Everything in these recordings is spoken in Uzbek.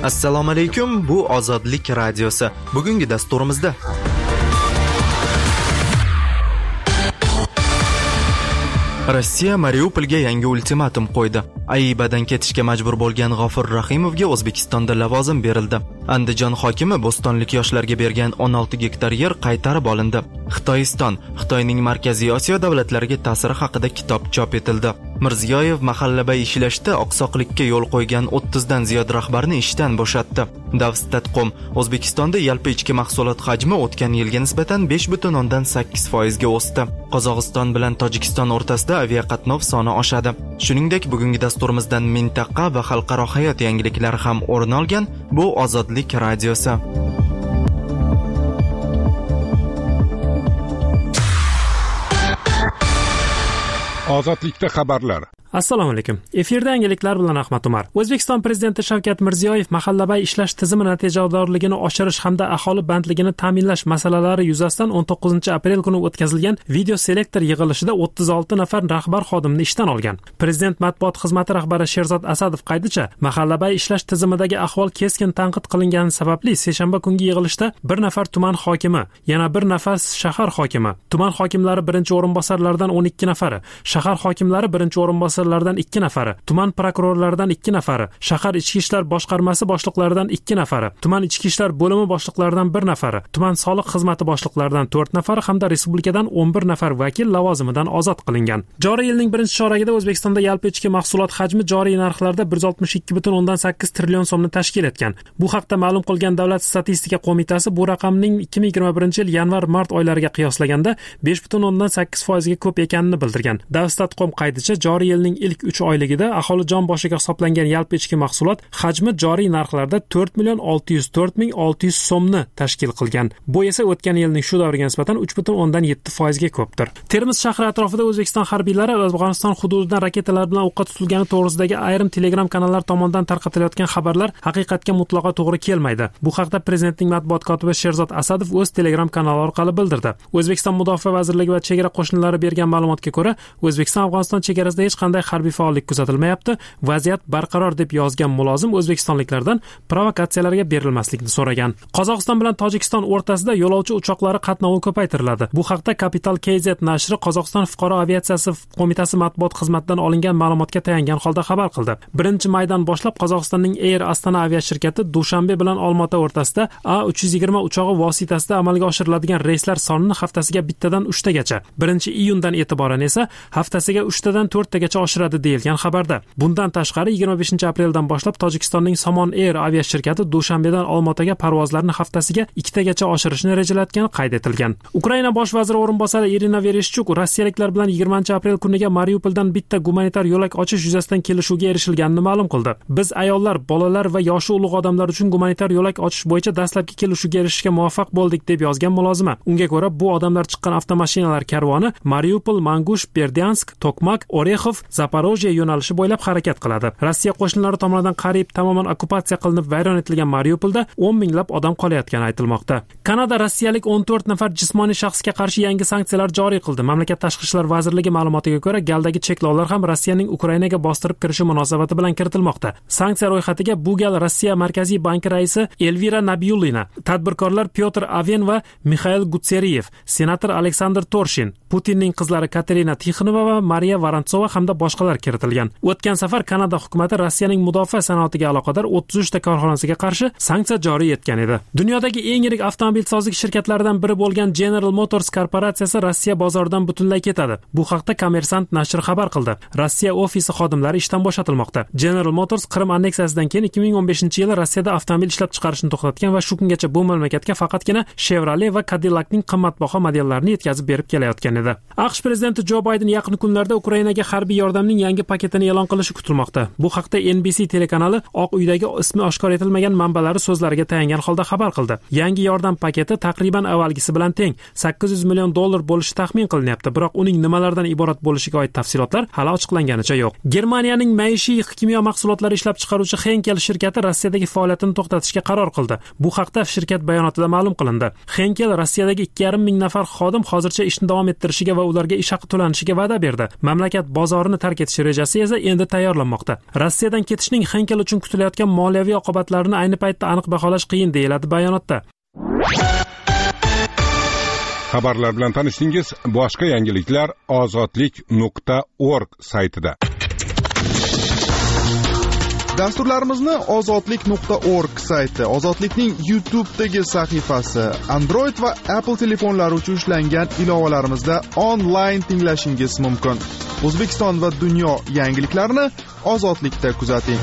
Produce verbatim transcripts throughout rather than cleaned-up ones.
Assalomu alaykum, bu Ozodlik radiosi. Bugungi dasturimizda Rossiya Mariupolga yangi ultimatum qo'ydi. Aybadan ketishga majbur bo'lgan G'ofur Rahimovga O'zbekistonda lavozim berildi. Andijon hokimi bo'stonlik yoshlarga bergan o'n olti gektar yer qaytarib olindi. Xitoyiston, Xitoyning Markaziy Osiyo davlatlariga ta'siri haqida kitob chop etildi. Mirziyoyev mahallabay ishlashda oqsoqlikka yo'l qo'ygan o'ttiz dan ziyod rahbarni ishdan bo'shatdi. Davstatqom, O'zbekistonda yalpi ichki mahsulot hajmi o'tgan yilga nisbatan besh butun o'ndan sakkiz foiz ga o'sdi. Qozog'iston bilan Tojikiston o'rtasida aviaqatnov soni oshadi. Shuningdek, bugungi dasturimizdan mintaqa va xalqaro hayot yangiliklari ham o'rin olgan. Bu Ozodlik radiosi. Ozodlikda xabarlar. Assalomu alaykum. Efirda yangiliklar bilan Ahmad Umar. O'zbekiston prezidenti Shavkat Mirziyoyev mahallabay ishlash tizimi natijadorligini oshirish hamda aholi bandligini ta'minlash masalalari yuzasidan o'n to'qqizinchi aprel kuni o'tkazilgan video selektor yig'ilishida o'ttiz olti nafar rahbar xodimni ishdan olgan. Prezident matbuot xizmati rahbari Sherzod Asadov qaydicha, mahallabay ishlash tizimidagi ahvol keskin tanqid qilingani sababli seshanba kungi yig'ilishda bir nafar tuman hokimi, yana bir nafar shahar hokimi, tuman hokimlari birinchi o'rinbosarlaridan o'n ikki nafari, shahar hokimlari birinchi o'rinbosar lardan ikki nafari, tuman prokurorlaridan ikki nafari, shahar ichki ishlar boshqarmasi boshliqlaridan ikki nafari, tuman ichki ishlar bo'limi boshliqlaridan bir nafari, tuman soliq xizmati boshliqlaridan to'rt nafari hamda respublikadan o'n bir nafar vakil lavozimidan ozod qilingan. Joriy yilning birinchi choragida O'zbekistonda yalpi ichki mahsulot hajmi joriy narxlarda bir yuz oltmish ikki butun o'ndan sakkiz trillion so'mni tashkil etgan. Bu haqda ma'lum qilgan Davlat statistika qo'mitasi bu raqamning ikki ming yigirma birinchi yil yanvar-mart oylariga qiyoslaganda besh butun o'ndan sakkiz foiz ga ko'p ekanini bildirgan. Davstatqom qaydicha, joriy yilning ilk uch oyligida aholi jon boshiga hisoblangan yalpi ichki mahsulot hajmi joriy narxlarda to'rt million olti yuz to'rt ming olti yuz so'mni tashkil qilgan. Bu esa o'tgan yilning shu davriga nisbatan uch butun o'ndan yetti foiz ga ko'pdir. Termiz shahri atrofida O'zbekiston harbiylari Afg'oniston hududidan raketalar bilan o'qqa tutilgani to'g'risidagi ayrim Telegram kanallar tomonidan tarqatilayotgan xabarlar haqiqatga mutlaqo to'g'ri kelmaydi. Bu haqda prezidentning matbuot kotibi Sherzod Asadov o'z Telegram kanali orqali bildirdi. O'zbekiston Mudofaa vazirligi va chegara qo'shinlari bergan ma'lumotga ko'ra, O'zbekiston Afg'oniston chegarasida hech qanday harbiy faollik kuzatilmayapti. Vaziyat barqaror deb yozgan mulozim o'zbekistonliklardan provokatsiyalarga berilmaslikni so'ragan. Qozog'iston bilan Tojikiston o'rtasida yo'lovchi uchoqlari qatnovi ko'paytiriladi. Bu haqda Capital K Z nashri Qozog'iston fuqaro aviatsiyasi qo'mitasi matbuot xizmatidan olingan ma'lumotga tayangan holda xabar qildi. birinchi maydan boshlab Qozog'istonning Air Astana aviashirkati Dushanbe bilan Olmaota o'rtasida A uch yuz yigirma uchog'i vositasida amalga oshiriladigan reyslar sonini haftasiga bittadan uchtagacha, birinchi iyundan e'tiboran esa haftasiga uchtadan to'rttagacha oshiradi deyilgan xabarda. Bundan tashqari yigirma beshinchi apreldan boshlab Tojikistonning Somon Air aviashirkati Dushanbedan Olmaotaga parvozlarni haftasiga ikkitagacha oshirishni rejalatgani qayd etilgan. Ukraina bosh vaziri o'rinbosari Irina Vereshchuk rossiyaliklar bilan yigirmanchi aprel kuniga Mariupoldan bitta gumanitar yo'lak ochish yuzasidan kelishuvga erishilganini ma'lum qildi. Biz ayollar, bolalar va yoshi ulug' odamlar uchun gumanitar yo'lak ochish bo'yicha dastlabki kelishuvga erishishga muvaffaq bo'ldik deb yozgan mulozima. Unga ko'ra, bu odamlar chiqqan avtomashinalar karvoni Mariupol, Mangush, Berdyansk, Tokmak, Orexov, Zaporojye yo'nalishi bo'ylab harakat qiladi. Rossiya qo'shinlari tomonidan qariyb tamoman okkupatsiya qilinib vayron etilgan Mariupolda o'n minglab odam qolayotgani aytilmoqda. Kanada rossiyalik o'n to'rt nafar jismoniy shaxsga qarshi yangi sanksiyalar joriy qildi. Mamlakat tashqi ishlar vazirligi ma'lumotiga ko'ra, galdagi cheklovlar ham Rossiyaning Ukrainaga bostirib kirishi munosabati bilan kiritilmoqda. Sanksiya ro'yxatiga bu gal Rossiya Markaziy banki raisi Elvira Nabiyulina, tadbirkorlar Pyotr Aven va Mikhail Gutseriyev, senator Aleksandr Torshin, Putinning qizlari Katerina Tixonova va Mariya Vorontsova hamda boshqalar kiritilgan. O'tgan safar Kanada hukumati Rossiyaning mudofaa sanoatiga aloqador o'ttiz uch ta korxonasiga qarshi sanksiya joriy etgan edi. Dunyodagi eng yirik avtomobilsozlik shirkatlaridan biri bo'lgan General Motors korporatsiyasi Rossiya bozoridan butunlay ketadi. Bu haqda Kommersant nashri xabar qildi. Rossiya ofisi xodimlari ishdan bo'shatilmoqda. General Motors Qrim anneksiyasidan keyin ikki ming o'n beshinchi yili Rossiyada avtomobil ishlab chiqarishni to'xtatgan va shu kungacha bu mamlakatga faqatgina Chevrolet va Cadillac'ning qimmatbaho modellarini yetkazib berib kelayotgan edi. AQSh prezidenti Jo Bayden yaqin kunlarda Ukrainaga harbiy yordamning yangi paketini e'lon qilishi kutilmoqda. Bu haqda N B C telekanali Oq uydagi ismi oshkor etilmagan manbalari so'zlariga tayangan holda xabar qildi. Yangi yordam paketi taqriban avvalgisi bilan teng sakkiz yuz million dollar bo'lishi taxmin qilinyapti, biroq uning nimalardan iborat bo'lishiga oid tafsilotlar hali ochiqlanganicha yo'q. Germaniyaning maishiy kimyo mahsulotlari ishlab chiqaruvchi Henkel shirkati Rossiyadagi faoliyatini to'xtatishga qaror qildi. Bu haqda shirkat bayonotida ma'lum qilindi. Henkel Rossiyadagi ikki yarim ming nafar xodim hozircha ishni davom ettirishiga va ularga ish haqi to'lanishiga va'da berdi. Mamlakat bozorini tark etish rejasi esa endi tayyorlanmoqda. Rossiyadan ketishning Henkel uchun kutilayotgan moliyaviy oqibatlarini ayni paytda aniq baholash qiyin deyiladi bayonotda. Xabarlar bilan tanishdingiz. Boshqa yangiliklar ozodlik nuqta org saytida. Dasturlarimizni ozodlik nuqta org sayti, Ozodlikning YouTube'dagi sahifasi, Android va Apple telefonlari uchun ishlangan ilovalarimizda onlayn tinglashingiz mumkin. O'zbekiston va dunyo yangiliklarini Ozodlikda kuzating.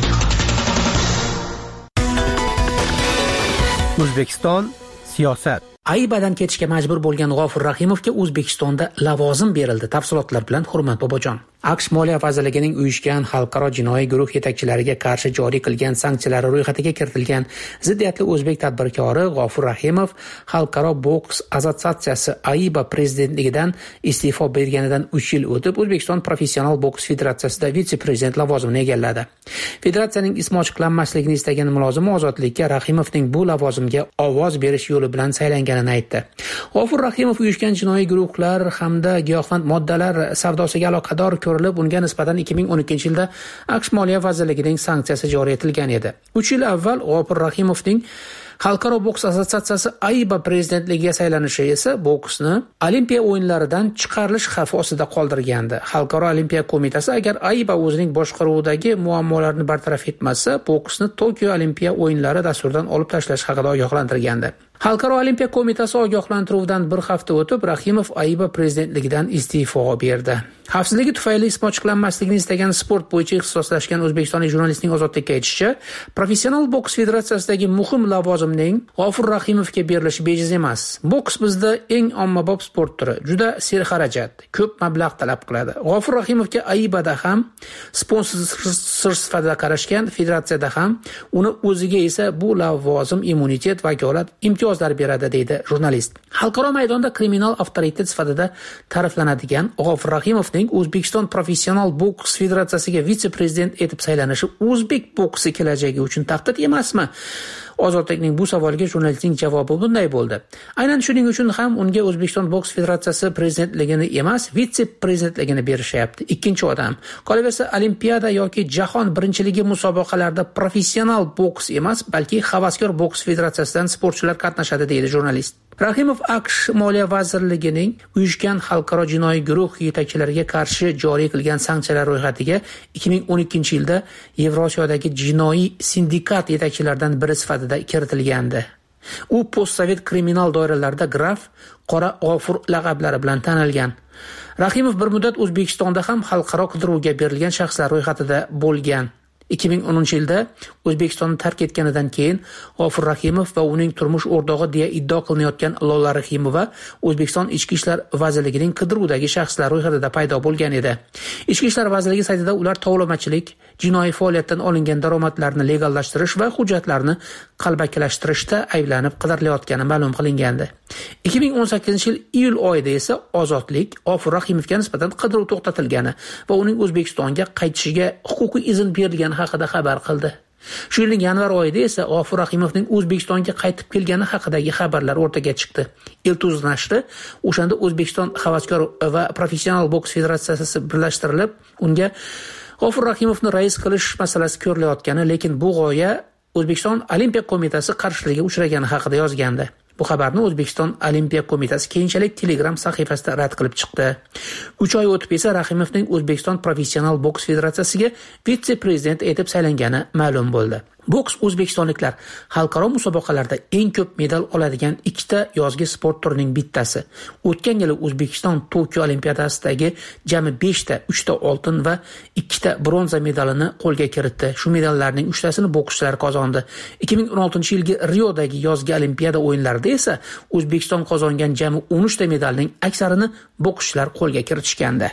O'zbekiston siyosat. Aybadan ketishga majbur bo'lgan G'ofur Rahimovga O'zbekistonda lavozim berildi. Tafsilotlar bilan Hurmat Bobojon. AQSh Moliya vazirligining uyushgan xalqaro jinoiy guruh yetakchilariga qarshi joriy qilgan sanksiyalar ro'yxatiga kiritilgan ziddiyatli o'zbek tadbirkori G'ofur Rahimov Xalqaro boks assotsiatsiyasi Ayba prezidentligidan iste'fo berganidan uch yil o'tib O'zbekiston professional boks federatsiyasida vitse-prezident lavozimini egalladi. Federatsiyaning ismi ochiqlanmasligini istagan mulozimi Ozodlikka Rahimovning bu lavozimga ovoz berish yo'li bilan saylanganini aytdi. G'ofur Rahimov uyushgan jinoiy guruhlar hamda giyohvand moddalar savdosiga aloqador ko'rilib, unga nisbatan ikki ming o'n ikkinchi yilda AQSh Moliya vazirligining sanksiyasi joriy etilgan edi. uch yil avval G'ofur Rahimovning Xalqaro boks assotsiatsiyasi Ayba prezidentligiga saylanishi esa boksni Olimpiya o'yinlaridan chiqarilish xavfi ostida qoldirgandi. Xalqaro Olimpiya qo'mitasi agar Ayba o'zining boshqaruvidagi muammolarni bartaraf etmasa, boksni Tokio Olimpiya o'yinlari dasturidan olib tashlash haqida ogohlantirgandi. Xalqaro Olimpiya qo'mitasi ogohlantiruvdan bir hafta o'tib Rahimov Ayba prezidentligidan iste'fo berdi. Xavfsizligi tufayli ismi ochiqlanmasligini istagan sport bo'yicha ixtisoslashgan o'zbekistonlik jurnalistning Ozodlikka aytishicha, professional boks federatsiyasidagi muhim lavozimning G'ofur Rahimovga berilishi bejiz emas. Boks bizda eng ommabop sport turi, juda serxarajat, ko'p mablag' talab qiladi. G'ofur Rahimovga Aybada ham sponsor sifatida qarashgan, federatsiyada ham, uni o'ziga esa bu lavozim immunitet, vakolat, imtiyozlar beradi, deydi jurnalist. Xalqaro maydonda kriminal avtoritet sifatida ta'riflanadigan G'ofur Rahimovning O'zbekiston professional boks federatsiyasiga vitse-prezident etib saylanishi o'zbek boksi kelajagi uchun tahdid emasmi? Ozodlikning bu savoliga jurnalistning javobi bunday bo'ldi. Aynan shuning uchun ham unga O'zbekiston boks federatsiyasi prezidentligini emas, vitse-prezidentligini berishyapti. Ikkinchi odam. Qolaversa, Olimpiada yoki jahon birinchiligi musobaqalarida professional boks emas, balki havaskor boks federatsiyasidan sportchilar qatnashadi, deydi jurnalist. Rahimov AQSh Moliya vazirligining uyushgan xalqaro jinoiy guruh yetakchilariga qarshi joriy qilgan sanksiyalar ro'yxatiga ikki ming o'n ikkinchi yilda Yevrosiyodagi jinoiy sindikat yetakchilaridan biri sifatida kiritilgandi. U postsovet kriminal doiralarida graf Qora G'ofur laqablari bilan tanilgan. Rahimov bir muddat O'zbekistonda ham xalqaro qidiruvga berilgan shaxslar ro'yxatida bo'lgan. ikki ming o'ninchi yilda O'zbekistonni tark etganidan keyin G'ofur Rahimov va uning turmush o'rtog'i deya iddao qilinayotgan Lola Rahimova O'zbekiston Ichki ishlar vazirligining qidiruvdagi shaxslar ro'yxatida paydo bo'lgan edi. Ichki ishlar vazirligi saytida ular tovlamachilik, jinoiy faoliyatdan olingan daromadlarni legallashtirish va hujjatlarni qalbakilashtirishda ayblanib qidirilayotgani ma'lum qilingandi. ikki ming o'n sakkizinchi yil iyul oyida esa Ozodlik G'ofur Rahimovga nisbatan qidiruv to'xtatilgani va uning O'zbekistonga qaytishiga huquqiy izn berilgani haqida xabar qildi. Shu yilning yanvar oyida esa G'ofur Rahimovning O'zbekistonga qaytib kelgani haqidagi xabarlar o'rtaga chiqdi. Iltuz nashri o'shanda O'zbekiston havaskor va professional boks federatsiyasi birlashtirilib, unga G'ofur Rahimovni rais qilish masalasi ko'rilayotgani, lekin bu g'oya O'zbekiston Olimpiya qo'mitasi qarshiligiga uchragani haqida yozgandi. Bu xabarni O'zbekiston Olimpiya qo'mitasi keyinchalik Telegram sahifasida rad qilib chiqdi. uch oy o'tib esa Rahimovning O'zbekiston professional boks federatsiyasiga vitse-prezident etib saylangani ma'lum bo'ldi. Boks o'zbekistonliklar xalqaro musobaqalarda eng ko'p medal oladigan ikkita yozgi sport turining bittasi. O'tgan yili O'zbekiston Tokio Olimpiadasidagi jami beshta, uchta oltin va ikkita bronza medalini qo'lga kiritdi. Shu medallarning uchtasini bokschilar qozondi. ikki ming o'n oltinchi yilgi Riodagi yozgi Olimpiada o'yinlarida esa O'zbekiston qozongan jami o'n uchta medalning aksarini bokschilar qo'lga kiritishgandi.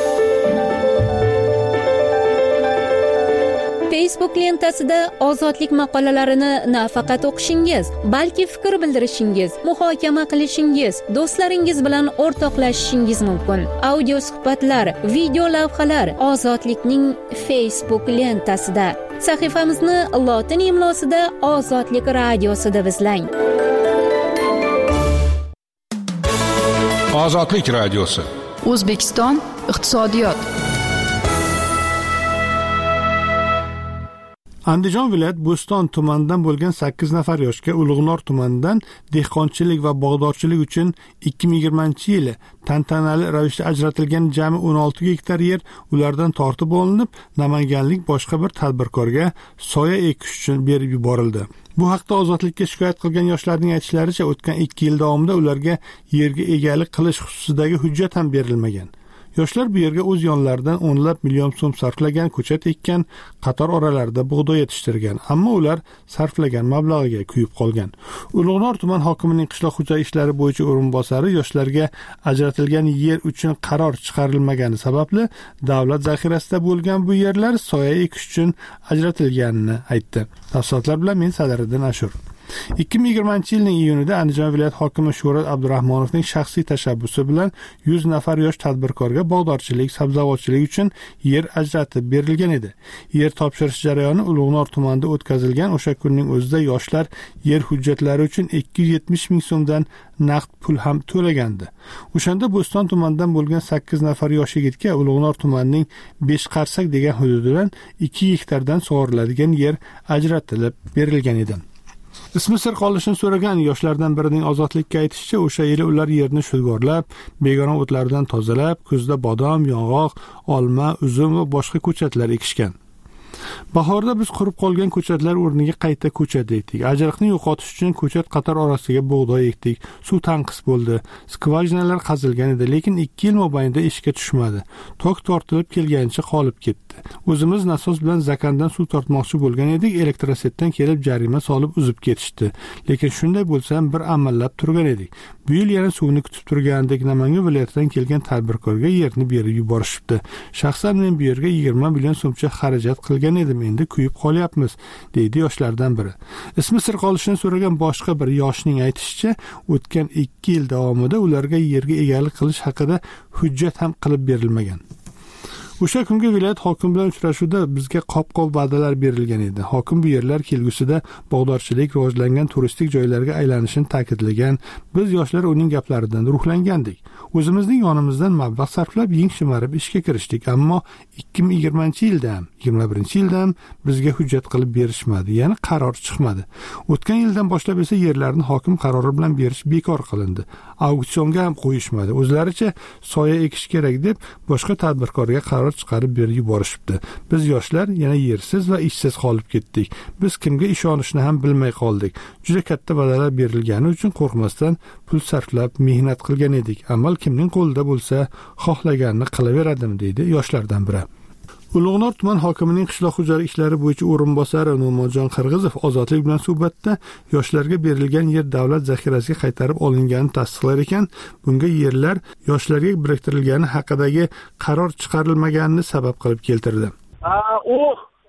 Facebook lentasida ozodlik maqolalarini nafaqat o'qishingiz, balki fikr bildirishingiz, muhokama qilishingiz, do'stlaringiz bilan o'rtoqlashishingiz mumkin. Audio suhbatlar, video lavhalar Ozodlikning Facebook lentasida. Sahifamizni lotin imlosida Ozodlik radiosida izlang. Ozodlik radiosi. O'zbekiston iqtisodiyot. Andijon viloyat Bo'ston tumanidan bo'lgan sakkiz nafar yoshga Ulug'nor tumanidan dehqonchilik va bog'dorchilik uchun ikki ming yigirmanchi yili tantanali ravishda ajratilgan jami o'n olti gektar yer ulardan tortib olinib, namanganlik boshqa bir tadbirkorga soya ekish uchun berib yuborildi. Bu haqda Ozodlikka shikoyat qilgan yoshlarning aytishlaricha, o'tgan ikki yil davomida ularga yerga egalik qilish xususidagi hujjat ham berilmagan. Yoshlar bu yerga o'z yonlaridan o'nlab million so'm sarflagan, ko'chat ekkan, qator oralarda bug'doy yetishtirgan, ammo ular sarflagan mablag'iga kuyib qolgan. Ulug'nor tuman hokimining qishloq xo'jalik ishlari bo'yicha o'rinbosari yoshlarga ajratilgan yer uchun qaror chiqarilmagani sababli davlat zaxirasida bo'lgan bu yerlar soya ekish uchun ajratilganini aytdi. Tafsilotlar bilan men Sadiriddin Ashur. ikki ming yigirmanchi yilning iyunida Andijon viloyat hokimi Shuhrat Abdurahmonovning shaxsiy tashabbusi bilan yuz nafar yosh tadbirkorga bog'dorchilik, sabzavotchilik uchun yer ajratib berilgan edi. Yer topshirish jarayoni Ulug'nor tumanida o'tkazilgan. O'sha kunning o'zida yoshlar yer hujjatlari uchun ikki yuz yetmish ming so'mdan naqd pul ham to'lagandi. O'shanda Bo'ston tumanidan bo'lgan sakkiz nafar yosh yigitga Ulug'nor tumanining besh qarsak degan hududidan ikki gektardan sug'oriladigan yer ajratilib berilgan edi. Ismi sir qolishini so'ragan yoshlardan birining Ozodlikka aytishicha, o'sha yili ular yerni shudgorlab, begona o'tlardan tozalab, kuzda bodom, yong'oq, olma, uzum va boshqa ko'chatlar ekishgan. Bahorda biz qurib qolgan ko'chatlar o'rniga qayta ko'chat ekdik. Ajriqni yo'qotish uchun ko'chat qator orasiga bug'doy ekdik. Suv tanqis bo'ldi. Skvajinalar qazilgan edi, lekin ikki yil mobaynida ishga tushmadi. Tok tortilib kelganicha qolib ketdi. O'zimiz nasos bilan zakandan suv tortmoqchi bo'lgan edik, elektrosetdan kelib jarima solib uzib ketishdi. Lekin shunday bo'lsa ham bir amallab turgan edik. Bu yil yana suvni kutib turgandek Namangan viloyatidan kelgan tadbirkorga yerni berib yuborishibdi. Shaxsan men bu yerga yigirma million so'mcha xarajat qilgan edim, endi kuyib qolyapmiz, deydi yoshlardan biri. Ismi sir qolishini so'ragan boshqa bir yoshning aytishicha, o'tgan ikki yil davomida ularga yerga egalik qilish haqida hujjat ham qilib berilmagan. O'sha kungi viloyat hokimi bilan uchrashuvda bizga qop-qop va'dalar berilgan edi. Hokim bu yerlar kelgusida bog'dorchilik rivojlangan turistik joylarga aylanishini ta'kidlagan. Biz yoshlar uning gaplaridan ruhlangandik. O'zimizning yonimizdan mablag' sarflab yeng shimarib ishga kirishdik, ammo ikki ming yigirmanchi yilda ham, yigirma birinchi yilda ham bizga hujjat qilib berishmadi, ya'ni qaror chiqmadi. O'tgan yildan boshlab esa yerlarni hokim qarori bilan berish bekor qilindi. Auksionga ham qo'yishmadi. O'zlaricha soya ekish kerak deb boshqa tadbirkorga qaror chiqarib berib yuborishibdi. Biz yoshlar yana yersiz va ishsiz qolib ketdik. Biz kimga ishonishni ham bilmay qoldik. Juda katta va'dalar berilgani uchun qo'rqmasdan pul sarflab mehnat qilgan edik. Amal kimning qo'lida bo'lsa, xohlaganini qilaveradim, deydi yoshlardan biri. Ulug'nor tuman hokimining qishloq xo'jalik ishlari bo'yicha o'rinbosari No'monjon Qirg'izov Ozodlik bilan suhbatda yoshlarga berilgan yer davlat zaxirasiga qaytarib olinganini tasdiqlar ekan, bunga yerlar yoshlarga biriktirilgani haqidagi qaror chiqarilmaganini sabab qilib keltirdi. U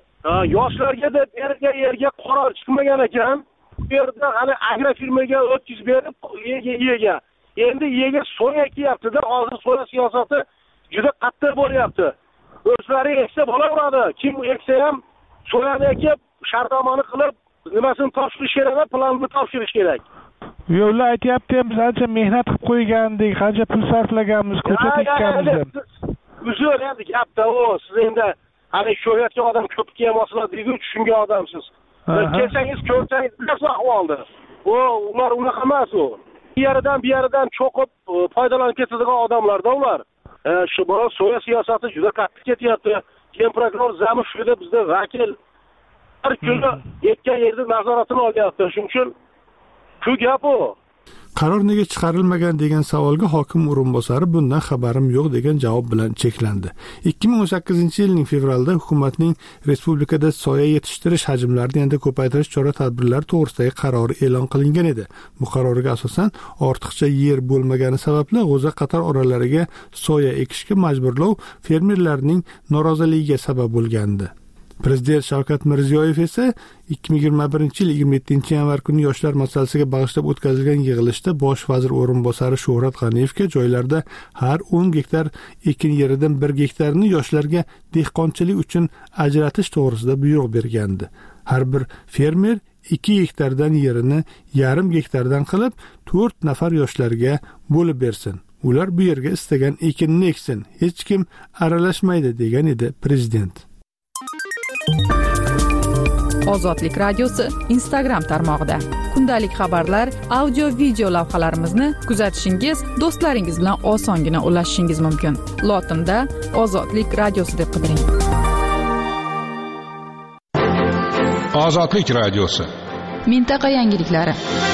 yoshlarga deb berilgan yerga qaror chiqmagan ekan. Bu yerda hali agrofirmaga o'tkazib berib, yega endi yega soya kiyapti-da, hozir soya siyosati juda qattiq bo'lyapti. O'zlari eksa bo'laveradi. Kim eksa ham soyani ekib, shartnomani qilib, nimasini topshirish kerak, planni topshirish kerak. Yo'llar aytyapti, biz ancha mehnat qilib qo'ygandik, qancha pul sarflaganmiz, ko'chat ekkanmiz. Uzr endi gapda o, siz endi hali sho'yatga odam ko'p kelmaslar deydi, tushungan odamsiz. Kelsangiz ko'rsangiz bilasiz ahvolni. O, ular unaqa emas u. Bir yeridan bir yeridan cho'qib foydalanib ketadigan odamlarda ular. Shu bola soya siyosati juda qattiq ketyapti. Keyin prokuror Zamishevda bizda vakil har kuni yetgan yerda nazoratini olyapti. Shuning uchun shu gap u. Qaror nega chiqarilmagan degan savolga hokim o'rinbosari bundan xabarim yo'q degan javob bilan cheklandi. ikki ming o'n sakkizinchi yilning fevralida hukumatning respublikada soya yetishtirish hajmlarini yanada ko'paytirish chora-tadbirlari to'g'risidagi qarori e'lon qilingan edi. Bu qarorga asosan ortiqcha yer bo'lmagani sababli g'o'za qator oralariga soya ekishga majburlov fermerlarning noroziligiga sabab bo'lgandi. Prezident Shavkat Mirziyoyev esa ikki ming yigirma birinchi yil yigirma yettinchi yanvar kuni yoshlar masalasiga bag'ishlab o'tkazilgan yig'ilishda bosh vazir o'rinbosari Shuhrat G'aniyevga joylarda har o'n gektar ekin yeridan bir gektarni yoshlarga dehqonchilik uchun ajratish to'g'risida buyruq bergandi. Har bir fermer ikki gektardan yerini yarim gektardan qilib to'rt nafar yoshlarga bo'lib bersin. Ular bu yerga istagan ekinni eksin, hech kim aralashmaydi, degan edi prezident. Ozodlik radiosi Instagram tarmog'ida. Kundalik xabarlar, audio video lavhalarimizni kuzatishingiz, do'stlaringiz bilan osongina ulashishingiz mumkin. Lotinda Ozodlik radiosi deb qidiring. Ozodlik radiosi. Mintaqa yangiliklari.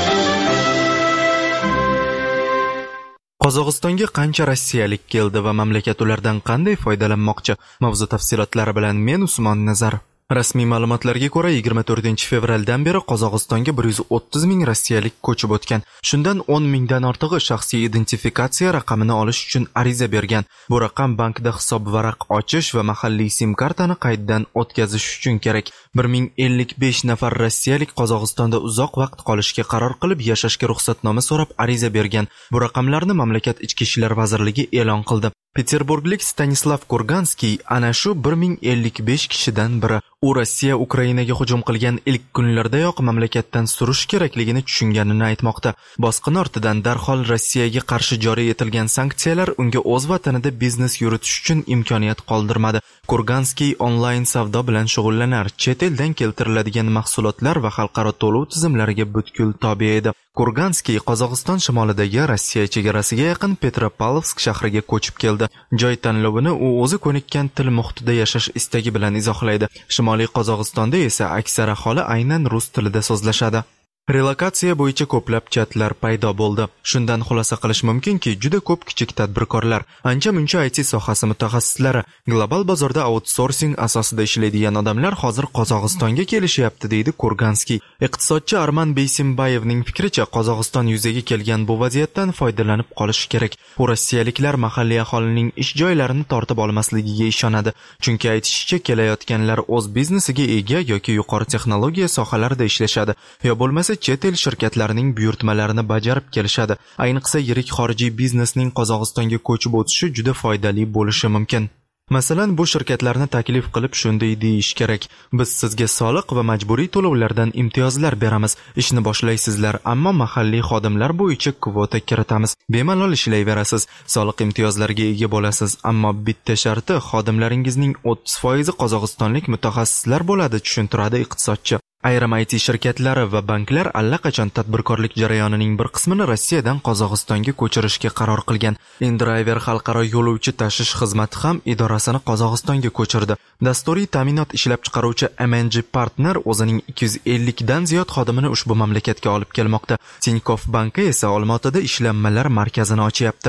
Qozog'istonga qancha rossiyalik keldi va mamlakat ulardan qanday foydalanmoqchi? Mavzu tafsilotlari bilan men Usmon Nazar. Rasmiy ma'lumotlarga ko'ra, yigirma to'rtinchi fevraldan beri Qozog'istonga bir yuz o'ttiz ming rossiyalik ko'chib o'tgan. Shundan o'n mingdan ortig'i shaxsiy identifikatsiya raqamini olish uchun ariza bergan. Bu raqam bankda hisob varaq ochish va mahalliy sim kartani qayddan o'tkazish uchun kerak. bir ming ellik besh nafar rossiyalik Qozog'istonda uzoq vaqt qolishga qaror qilib, yashashga ruxsatnoma so'rab ariza bergan. Bu raqamlarni mamlakat ichki ishlar vazirligi e'lon qildi. Peterburglik Stanislav Kurganskiy ana shu bir ming ellik besh kishidan biri. U Rossiya Ukrainaga hujum qilgan ilk kunlardayoq mamlakatdan surish kerakligini tushunganini aytmoqda. Bosqin ortidan darhol Rossiyaga qarshi joriy etilgan sanksiyalar unga o'z vatanida biznes yuritish uchun imkoniyat qoldirmadi. Kurganskiy onlayn savdo bilan shug'ullanar, chet eldan keltiriladigan mahsulotlar va xalqaro to'lov tizimlariga butkul tobe edi. Kurganskiy Qozog'iston shimolidagi Rossiya chegarasiga yaqin Petropavlovsk shahriga ko'chib keldi. Joy tanlovini u o'zi ko'nikkan til muhitida yashash istagi bilan izohlaydi. Shimoliy Qozog'istonda esa aksar aholi aynan rus tilida so'zlashadi. Relokatsiya bo'yicha ko'plab chatlar paydo bo'ldi. Shundan xulosa qilish mumkinki, juda ko'p kichik tadbirkorlar, ancha-muncha I T sohasi mutaxassislari, global bozorda outsourcing asosida ishlaydigan odamlar hozir Qozog'istonga kelishyapti, deydi Kurganskiy. Iqtisodchi Arman Beysimbayevning fikricha, Qozog'iston yuzaga kelgan bu vaziyatdan foydalanib qolishi kerak. U rossiyaliklar mahalliy aholining ish joylarini tortib olmasligiga ishonadi. Chunki aytishicha, kelayotganlar o'z biznesiga ega yoki yuqori texnologiya sohalarida ishlashadi, yo bo'lmasa chet el shirkatlarining buyurtmalarini bajarib kelishadi. Ayniqsa yirik xorijiy biznesning Qozog'istonga ko'chib o'tishi juda foydali bo'lishi mumkin. Masalan, bu shirkatlarni taklif qilib shunday deyish kerak: biz sizga soliq va majburiy to'lovlardan imtiyozlar beramiz, ishni boshlaysizlar, ammo mahalliy xodimlar bo'yicha kvota kiritamiz. Bemalol ishlayverasiz, soliq imtiyozlariga ega bo'lasiz, ammo bitta sharti, xodimlaringizning o'ttiz foizi qozog'istonlik mutaxassislar bo'ladi, tushuntiradi iqtisodchi. Ayrim I T shirkatlari va banklar allaqachon tadbirkorlik jarayonining bir qismini Rossiyadan Qozog'istonga ko'chirishga qaror qilgan. InDriver xalqaro yo'lovchi tashish xizmati ham idorasini Qozog'istonga ko'chirdi. Dasturiy ta'minot ishlab chiqaruvchi M N G Partner o'zining ikki yuz ellik dan ziyod xodimini ushbu mamlakatga olib kelmoqda. Tinkoff banki esa Olmaotada ishlanmalar markazini ochyapti.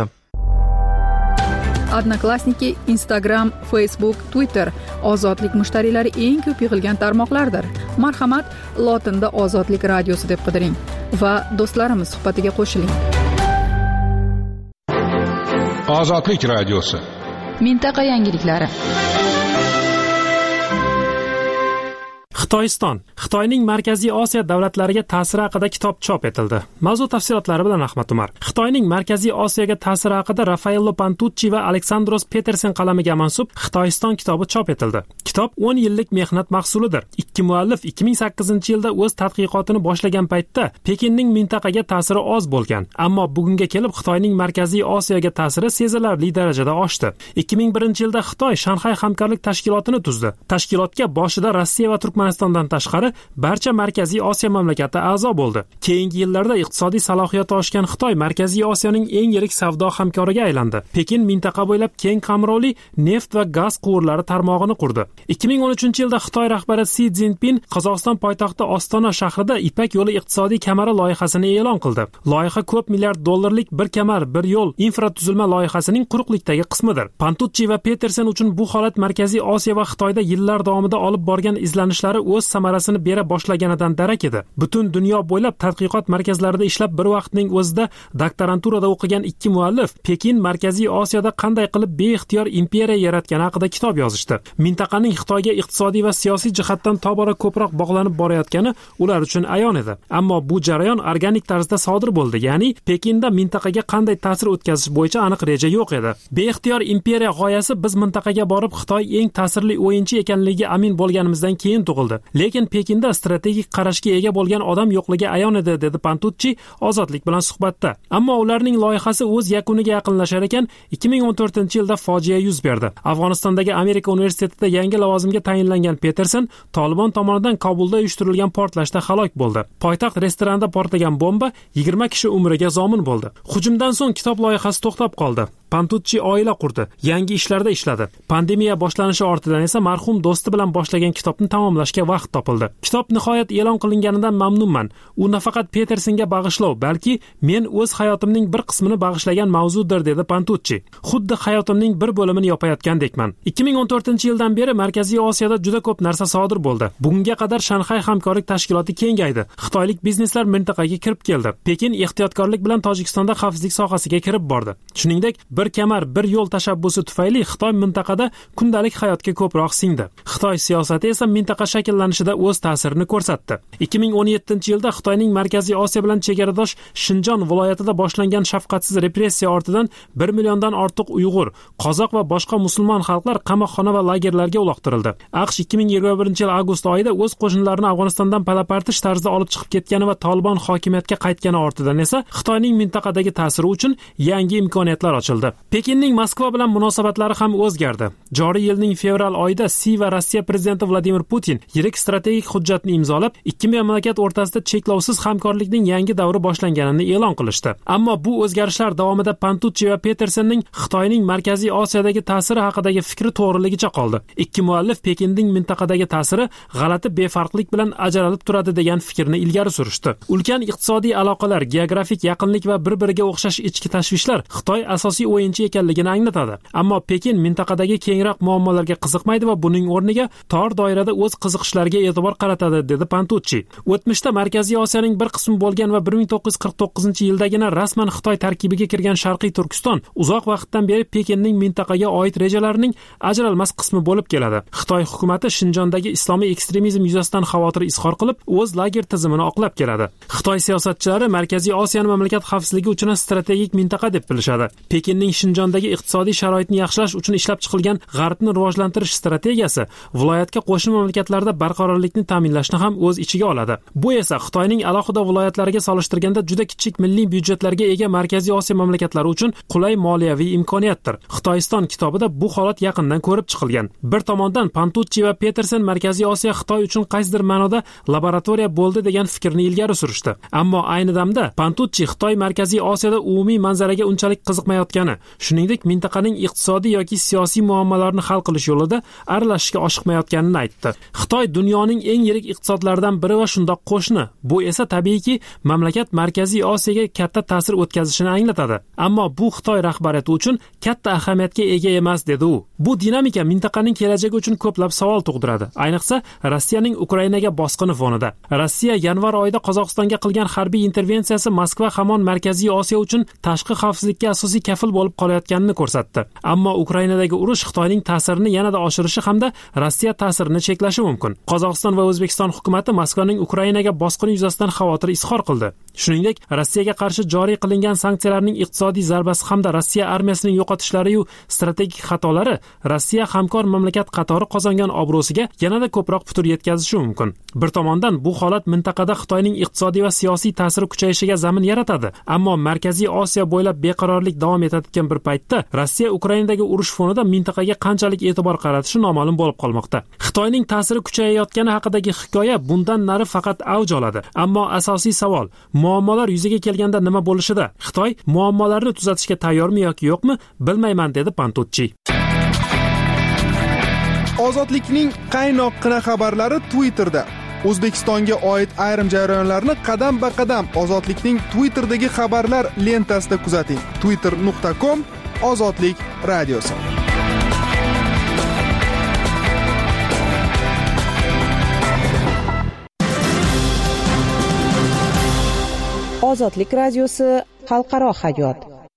Odnoklassniki, Instagram, Facebook, Twitter ozodlik mushtariylari eng ko'p yig'ilgan tarmoqlardir. Marhamat, lotinda Ozodlik radiosi deb qidiring va do'stlarimiz suhbatiga qo'shiling. Ozodlik radiosi. Mintaqa yangiliklari. Xitoyiston Xitoyning Markaziy Osiyo davlatlariga ta'siri haqida kitob chop etildi. Mavzu tafsilotlari bilan Ahmad Umar. Xitoyning Markaziy Osiyoga ta'siri haqida Raffaello Pantucci va Aleksandros Petersen qalamiga mansub Xitoyiston kitobi chop etildi. Kitob o'n yillik mehnat mahsulidir. Ikki muallif ikki ming sakkizinchi yilda o'z tadqiqotini boshlagan paytda Pekinning mintaqaga ta'siri oz bo'lgan, ammo bugunga kelib Xitoyning Markaziy Osiyoga ta'siri sezilarli darajada oshdi. ikki ming birinchi yilda Xitoy Shanxay hamkorlik tashkilotini tuzdi. Tashkilotga boshida Rossiya va Turkmanistondan tashqari barcha Markaziy Osiyo mamlakatlari a'zo bo'ldi. Keyingi yillarda iqtisodiy salohiyati oshgan Xitoy Markaziy Osiyoning eng yirik savdo hamkoriga aylandi. Pekin mintaqa bo'ylab keng qamrovli neft va gaz quvurlari tarmog'ini qurdi. ikki ming o'n uchinchi yilda Xitoy rahbari Si Szinpin Qozog'iston poytaxti Ostona shahrida Ipak yo'li iqtisodiy kamari loyihasini e'lon qildi. Loyiha ko'p milliard dollarlik bir kamar, bir yo'l infratuzilma loyihasining quruqlikdagi qismidir. Pantucci va Petersen uchun bu holat Markaziy Osiyo va Xitoyda yillar davomida olib borgan izlanishlari o'z samarasini bera boshlaganidan darak edi. Butun dunyo bo'ylab tadqiqot markazlarida ishlab bir vaqtning o'zida doktoranturada o'qigan ikki muallif Pekin Markaziy Osiyoda qanday qilib beixtiyor imperiya yaratgani haqida kitob yozishdi. Mintaqaning Xitoyga iqtisodiy va siyosiy jihatdan tobora ko'proq bog'lanib borayotgani ular uchun ayon edi. Ammo bu jarayon organik tarzda sodir bo'ldi, ya'ni Pekinda mintaqaga qanday ta'sir o'tkazish bo'yicha aniq reja yo'q edi. Beixtiyor imperiya g'oyasi biz mintaqaga borib Xitoy eng ta'sirli o'yinchi ekanligiga amin bo'lganimizdan keyin tug'ildi. bo'ldi. Lekin Pekinda strategik qarashga ega bo'lgan odam yo'qligi ayon edi, dedi Pantucci ozodlik bilan suhbatda. Ammo ularning loyihasi o'z yakuniga yaqinlashar ekan, ikki ming o'n to'rtinchi yilda fojia yuz berdi. Afg'onistondagi Amerika universitetida yangi lavozimga tayinlangan Peterson Tolibon tomonidan Kobulda uyushtirilgan portlashda halok bo'ldi. Poytaxt restoranda portlagan bomba yigirma kishi umriga zomin bo'ldi. Hujumdan so'ng kitob loyihasi to'xtab qoldi. Pantucci oila qurdi, yangi ishlarda ishladi. Pandemiya boshlanishi ortidan esa marhum do'sti bilan boshlagan kitobni tamomlashga vaqt topildi. Kitob nihoyat e'lon qilinganidan mamnunman. U nafaqat Petersonga bag'ishlov, balki men o'z hayotimning bir qismini bag'ishlagan mavzudir, dedi Pantucci. Xuddi hayotimning bir bo'limini yopayotgandekman. ikki ming o'n to'rtinchi yildan beri Markaziy Osiyoda juda ko'p narsa sodir bo'ldi. Bugunga qadar Shanxay hamkorlik tashkiloti kengaydi. Xitoylik bizneslar mintaqaga kirib keldi. Pekin ehtiyotkorlik bilan Tojikistonda xavfsizlik sohasiga kirib bordi. Shuningdek, bir kamar bir yo'l tashabbusi tufayli Xitoy mintaqada kundalik hayotga ko'proq singdi. Xitoy siyosati esa mintaqa shakllanishida o'z ta'sirini ko'rsatdi. ikki ming o'n yettinchi yilda Xitoyning Markaziy Osiyo bilan chegaradosh Shinjon viloyatida boshlangan shafqatsiz repressiya ortidan bir milliondan ortiq Uyg'ur, qozoq va boshqa musulmon xalqlar qamoqxona va lagerlarga uloqtirildi. AQSh ikki ming yigirma birinchi yil avgust oyida o'z qo'shinlarini Afg'onistondan palapartish tarzda olib chiqib ketgani va Tolibon hokimiyatga qaytgani ortidan esa Xitoyning mintaqadagi ta'siri uchun yangi imkoniyatlar ochildi. Pekinning Moskva bilan munosabatlari ham o'zgardi. Joriy yilning fevral oyida Si va Rossiya prezidenti Vladimir Putin yirik strategik hujjatni imzolab, ikki mamlakat o'rtasida cheklovsiz hamkorlikning yangi davri boshlanganini e'lon qilishdi. Ammo bu o'zgarishlar davomida Pantucci va Petersonning Xitoyning Markaziy Osiyodagi ta'siri haqidagi fikri to'g'riligicha qoldi. Ikki muallif Pekinning mintaqadagi ta'siri g'alati befarqlik bilan ajralib turadi degan fikrni ilgari surishdi. Ulkan iqtisodiy aloqalar, geografik yaqinlik va bir-biriga o'xshash ichki tashvishlar Xitoy asosiy o'yinchi ekanligini anglatadi. Ammo Pekin mintaqadagi kengroq muammolarga qiziqmaydi va buning o'rniga tor doirada o'z qiziqishlariga e'tibor qaratadi, dedi Pantucci. O'tmishda Markaziy Osiyoning bir qismi bo'lgan va bir ming to'qqiz yuz qirq to'qqizinchi yildagina rasman Xitoy tarkibiga kirgan Sharqiy Turkiston uzoq vaqtdan beri Pekinning mintaqaga oid rejalarining ajralmas qismi bo'lib keladi. Xitoy hukumatı Shinjondagi islomiy ekstremizm yuzasidan xavotir izhor qilib, o'z lager tizimini oqlab keladi. Xitoy siyosatchilari Markaziy Osiyoni mamlakat xavfsizligi uchun strategik mintaqa deb bilishadi. Pekinning Shinjondagi iqtisodiy sharoitni yaxshilash uchun ishlab chiqilgan G'arbni rivojlantirish strategiyasi viloyatga qo'shni mamlakatlarda barqarorlikni ta'minlashni ham o'z ichiga oladi. Bu esa Xitoyning alohida viloyatlariga solishtirganda juda kichik milliy byudjetlarga ega Markaziy Osiyo mamlakatlari uchun qulay moliyaviy imkoniyatdir. Xitoyiston kitobida bu holat yaqindan ko'rib chiqilgan. Bir tomondan Pantucci va Peterson Markaziy Osiyo Xitoy uchun qaysidir ma'noda laboratoriya bo'ldi degan fikrni ilgari surishdi. Ammo ayni damda Pantucci Xitoy Markaziy Osiyoda umumiy manzaraga unchalik qiziqmayotgani, shuningdek mintaqaning iqtisodiy yoki siyosiy muammolarini hal qilish yo'lida aralashishga oshiqmayotganini aytdi. Xitoy dunyoning eng yirik iqtisodlaridan biri va shundoq qo'shni. Bu esa tabiiyki mamlakat Markaziy Osiyoga katta ta'sir o'tkazishini anglatadi. Ammo bu Xitoy rahbariyati uchun katta ahamiyatga ega emas, dedi u. Bu dinamika mintaqaning kelajagi uchun ko'plab savol tug'diradi. Ayniqsa Rossiyaning Ukrainaga bosqini fonida. Rossiya yanvar oyida Qozog'istonga qilgan harbiy intervensiyasi Moskva hamon Markaziy Osiyo uchun tashqi xavfsizlikka asosiy kafil bo'lib qolayotganini ko'rsatdi. Ammo Ukrainadagi urush Xitoyning ta'sirini yanada oshirishi hamda Rossiya ta'sirini cheklashi mumkin. Qozog'iston va O'zbekiston hukumatı Moskvaning Ukrainaga bosqini yuzasidan xavotir izhor qildi. Shuningdek, Rossiyaga qarshi joriy qilingan sanksiyalarning iqtisodiy zarbasi hamda Rossiya armiyasining yo'qotishlari yu strategik xatolari Rossiya hamkor mamlakat qatori qozongan obro'siga yanada ko'proq putur yetkazishi mumkin. Bir tomondan bu holat mintaqada Xitoyning iqtisodiy va siyosiy ta'siri kuchayishiga zamin yaratadi. Ammo Markaziy Osiyo bo'ylab beqarorlik davom etayotgan bir paytda Rossiya Ukrainadagi urush fonida mintaqaga qanchalik e'tibor qaratishi noma'lum bo'lib qolmoqda. Xitoyning ta'siri kuchayayotgani haqidagi hikoya bundan nari faqat avj oladi. Ammo asosiy savol, muammolar yuzaga kelganda nima bo'lishida? Xitoy muammolarni tuzatishga tayyormi yoki yo'qmi, bilmayman, dedi Pantucci. Ozodlikning qaynoqqina xabarlari Twitterda. O'zbekistonga oid ayrim jarayonlarni qadam-ba-qadam Ozodlikning Twitter'dagi xabarlar lentasida kuzating. twitter nuqta com Ozodlik radiosi. Ozodlik radiosi xalqaro hayot.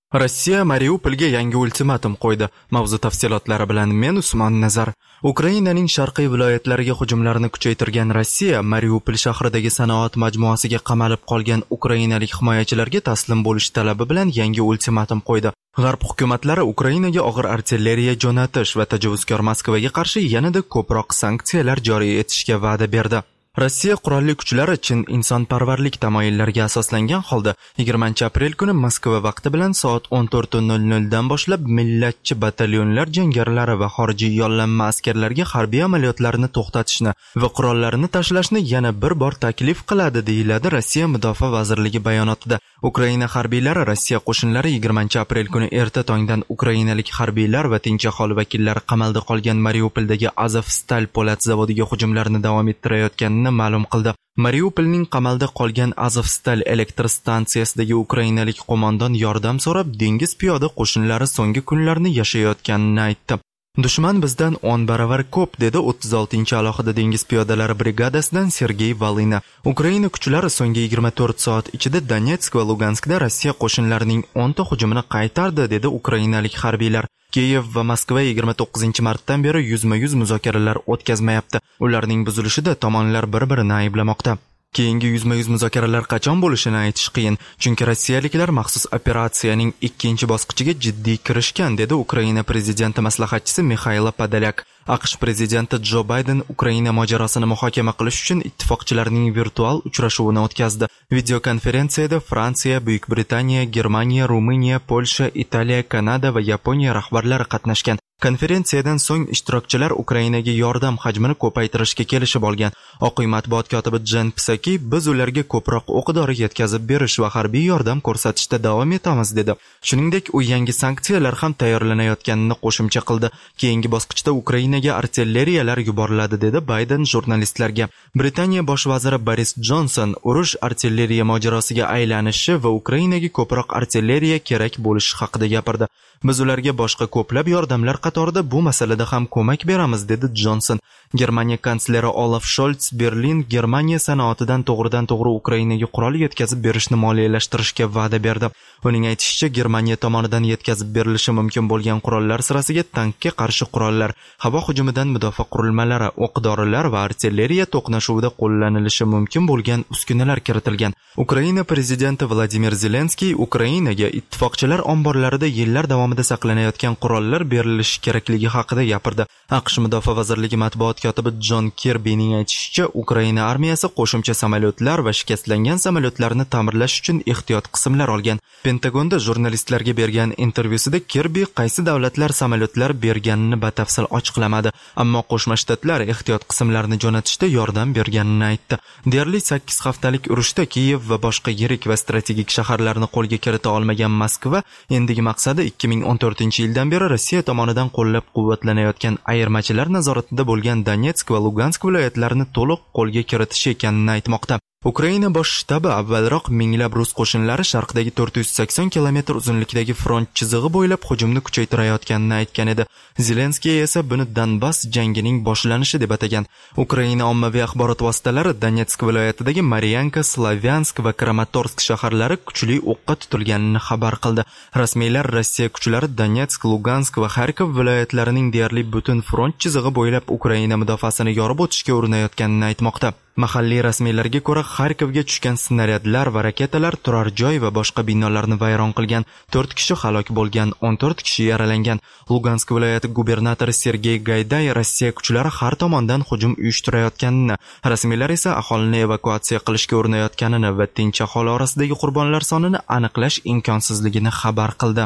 Rossiya Mariupolga yangi ultimatum qo'ydi. Mavzu tafsilotlari bilan men Usmon Nazar. Ukrainaning sharqiy viloyatlariga hujumlarni kuchaytirgan Rossiya Mariupol shahridagi sanoat majmuasiga qamalib qolgan ukrainalik himoyachilarga taslim bo'lish talabi bilan yangi ultimatum qo'ydi. G'arb hukumatlari Ukrainaga og'ir artilleriya jo'natish va tajovuzkor Moskvaga qarshi yanada ko'proq sanksiyalar joriy etishga va'da berdi. Rossiya qurolli kuchlari Chin insonparvarlik tamoyillariga asoslangan holda yigirmanchi aprel kuni Moskva vaqti bilan soat o'n to'rt nol nol dan boshlab millatchi batalyonlar jangarilari va xorijiy yollanma askarlarga harbiy amaliyotlarni to'xtatishni va qurollarini tashlashni yana bir bor taklif qiladi, deyiladi Rossiya Mudofaa vazirligi bayonotida. Ukraina harbiylari Rossiya qo'shinlari yigirmanchi aprel kuni erta tongdan ukrainalik harbiylar va tinch aholi vakillari qamalda qolgan Mariupoldagi Azovstal po'lat zavodiga hujumlarni davom ettirayotganini ma'lum qildi. Mariupolning qamalda qolgan Azovstal elektr stansiyasidagi ukrainalik qo'mondon yordam so'rab dengiz piyoda qo'shinlari so'nggi kunlarni yashayotganini aytdi. Dushman bizdan o'n baravar ko'p, dedi o'ttiz oltinchi alohida dengiz piyodalari brigadasidan Sergey Valina. Ukraina kuchlari so'nggi yigirma to'rt soat ichida Donetsk va Luganskda Rossiya qo'shinlarining o'nta hujumini qaytardi, dedi ukrainalik harbiylar. Kiyev va Moskva yigirma to'qqizinchi martdan beri yuzma-yuz muzokaralar o'tkazmayapti. Ularning buzilishida tomonlar bir-birini ayblamoqda. Keyingi yuzma-yuz muzokaralar qachon bo'lishini aytish qiyin, chunki rossiyaliklar maxsus operatsiyaning ikkinchi bosqichiga jiddiy kirishgan, dedi Ukraina prezidenti maslahatchisi Mixailo Podolyak. AQSh prezidenti Jo Bayden Ukraina mojarosini muhokama qilish uchun ittifoqchilarning virtual uchrashuvini o'tkazdi. Videokonferensiyada Fransiya, Buyuk Britaniya, Germaniya, Ruminiya, Polsha, Italiya, Kanada va Yaponiya rahbarlari qatnashgan. Konferensiyadan so'ng ishtirokchilar Ukrainaga yordam hajmini ko'paytirishga kelishib olgan. Oq uy matbuot kotibi Jen Psaki, biz ularga ko'proq o'q-dori yetkazib berish va harbiy yordam ko'rsatishda davom etamiz, dedi. Shuningdek, u yangi sanksiyalar ham tayyorlanayotganini qo'shimcha qildi. Keyingi bosqichda Ukrainaga artilleriyalar yuboriladi, dedi Bayden jurnalistlarga. Britaniya bosh vaziri Boris Johnson urush artilleriya mojarosiga aylanishi va Ukrainaga ko'proq artilleriya kerak bo'lishi haqida gapirdi. Biz ularga boshqa ko'plab yordamlar qatorida bu masalada ham ko'mak beramiz, dedi Johnson. Germaniya kansleri Olaf Scholz Berlin Germaniya sanoatidan to'g'ridan to'g'ri Ukrainaga qurol yetkazib berishni moliyalashtirishga va'da berdi. Uning aytishicha, Germaniya tomonidan yetkazib berilishi mumkin bo'lgan qurollar sirasiga tankga qarshi qurollar, havo hujumidan mudofaa qurilmalari, o'q-dorilar va artilleriya to'qnashuvida qo'llanilishi mumkin bo'lgan uskunalar kiritilgan. Ukraina prezidenti Vladimir Zelenskiy Ukrainaga ittifoqchilar omborlarida yillar davomida saqlanayotgan qurollar berilishi kerakligi haqida gapirdi. AQSh Mudofaa vazirligi matbuot kotibi Jon Kirbining aytishicha, Ukraina armiyasi qo'shimcha samolyotlar va shikastlangan samolyotlarni ta'mirlash uchun ehtiyot qismlar olgan. Pentagonda jurnalistlarga bergan intervyusida Kirbi qaysi davlatlar samolyotlar berganini batafsil ochiqlamadi, ammo Qo'shma Shtatlar ehtiyot qismlarni jo'natishda yordam berganini aytdi. Deyarli sakkiz haftalik urushda Kiyev va boshqa yirik va strategik shaharlarni qo'lga kirita olmagan Moskva endigi maqsadi ikki ming o'n to'rtinchi yildan beri Rossiya tomonidan qo'llab-quvvatlanayotgan ayirmachilar nazoratida bo'lgan Donetsk va Lugansk viloyatlarini to'liq qo'lga kiritish ekanini aytmoqda. Ukraina bosh shtabi avvalroq minglab rus qo'shinlari sharqdagi to'rt yuz sakson kilometr uzunlikdagi front chizig'i bo'ylab hujumni kuchaytirayotganini aytgan edi. Zelenskiy esa buni Donbass jangining boshlanishi deb atagan. Ukraina ommaviy axborot vositalari Donetsk viloyatidagi Marianka, Slavyansk va Kramatorsk shaharlari kuchli o'qqa tutilganini xabar qildi. Rasmiylar Rossiya kuchlari Donetsk, Lugansk va Kharkov viloyatlarining deyarli butun front chizig'i bo'ylab Ukraina mudofaasini yorib o'tishga urinayotganini aytmoqda. Mahalliy rasmiylarga ko'ra, Kharkovga tushgan snaryadlar va raketalar turar joy va boshqa binolarni vayron qilgan. to'rt kishi halok bo'lgan, o'n to'rt kishi yaralangan. Lugansk viloyati gubernatori Sergey Gayday Rossiya kuchlari har tomondan hujum uyushtirayotganini, rasmiylar esa aholini evakuatsiya qilishga urinayotganini va tinch aholi orasidagi qurbonlar sonini aniqlash imkonsizligini xabar qildi.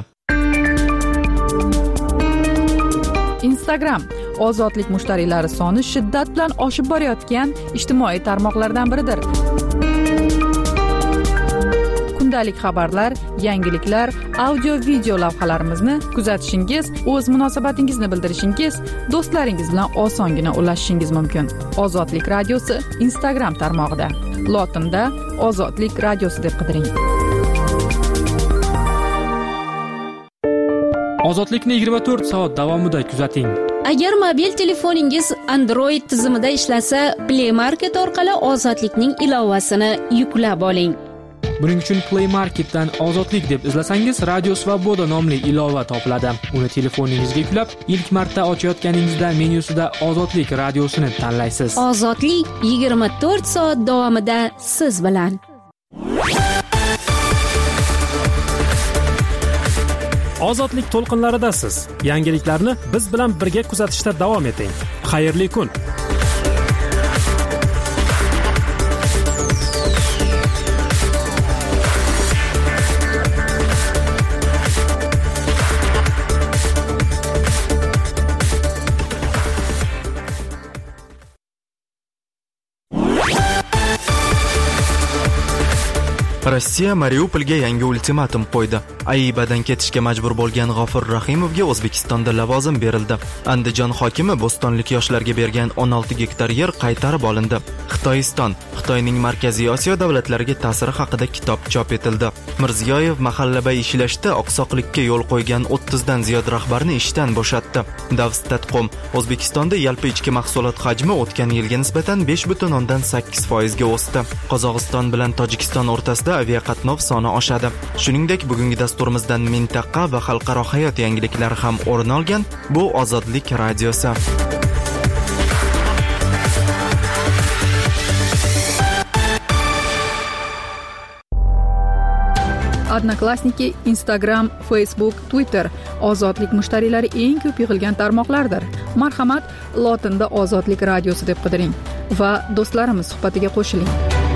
Instagram ozodlik mushtariylari soni shiddat bilan oshib borayotgan ijtimoiy tarmoqlardan biridir. Kundalik xabarlar, yangiliklar, audio video lavhalarimizni kuzatishingiz, o'z munosabatingizni bildirishingiz, do'stlaringiz bilan osongina ulashishingiz mumkin. Ozodlik radiosi Instagram tarmog'ida. Lotinda Ozodlik radiosi deb qidiring. Ozodlikni yigirma to'rt soat davomida kuzating. Agar mobil telefoningiz Android tizimida ishlasa, Play Market orqali Ozodlikning ilovasini yuklab oling. Buning uchun Play Marketdan Ozodlik deb izlasangiz, Radio Svoboda nomli ilova topiladi. Uni telefoningizga yuklab, ilk marta ochayotganingizda menyusida Ozodlik radiosini tanlaysiz. Ozodlik yigirma to'rt soat davomida siz bilan. Ozodlik to'lqinlarida siz. Yangiliklarni biz bilan birga kuzatishda davom eting. Xayrli kun. Rossiya Mariupolga yangi ultimatum qo'ydi. Aybadan ketishga majbur bo'lgan G'ofur Rahimovga O'zbekistonda lavozim berildi. Andijon hokimi bo'stonlik yoshlarga bergan o'n olti gektar yer qaytarib olindi. Xitoyiston, Xitoyning Markaziy Osiyo davlatlariga ta'siri haqida kitob chop etildi. Mirziyoyev mahallabay ishlashda oqsoqlikka yo'l qo'ygan o'ttiz dan ziyod rahbarni ishdan bo'shatdi. Davstatqom, O'zbekistonda yalpi ichki mahsulot hajmi o'tgan yilga nisbatan besh butun o'ndan sakkiz foiz ga o'sdi. Qozog'iston bilan Tojikiston o'rtasida aviaqatnov soni oshadi. Shuningdek, bugungi dasturimizdan mintaqa va xalqaro hayot yangiliklari ham o'rin olgan. Bu Ozodlik radiosi. Odnoklassniki, Instagram, Facebook, Twitter Ozodlik mushtariylari eng ko'p yig'ilgan tarmoqlardir. Marhamat, lotinda Ozodlik radiosi deb qidiring va do'stlarimiz suhbatiga qo'shiling.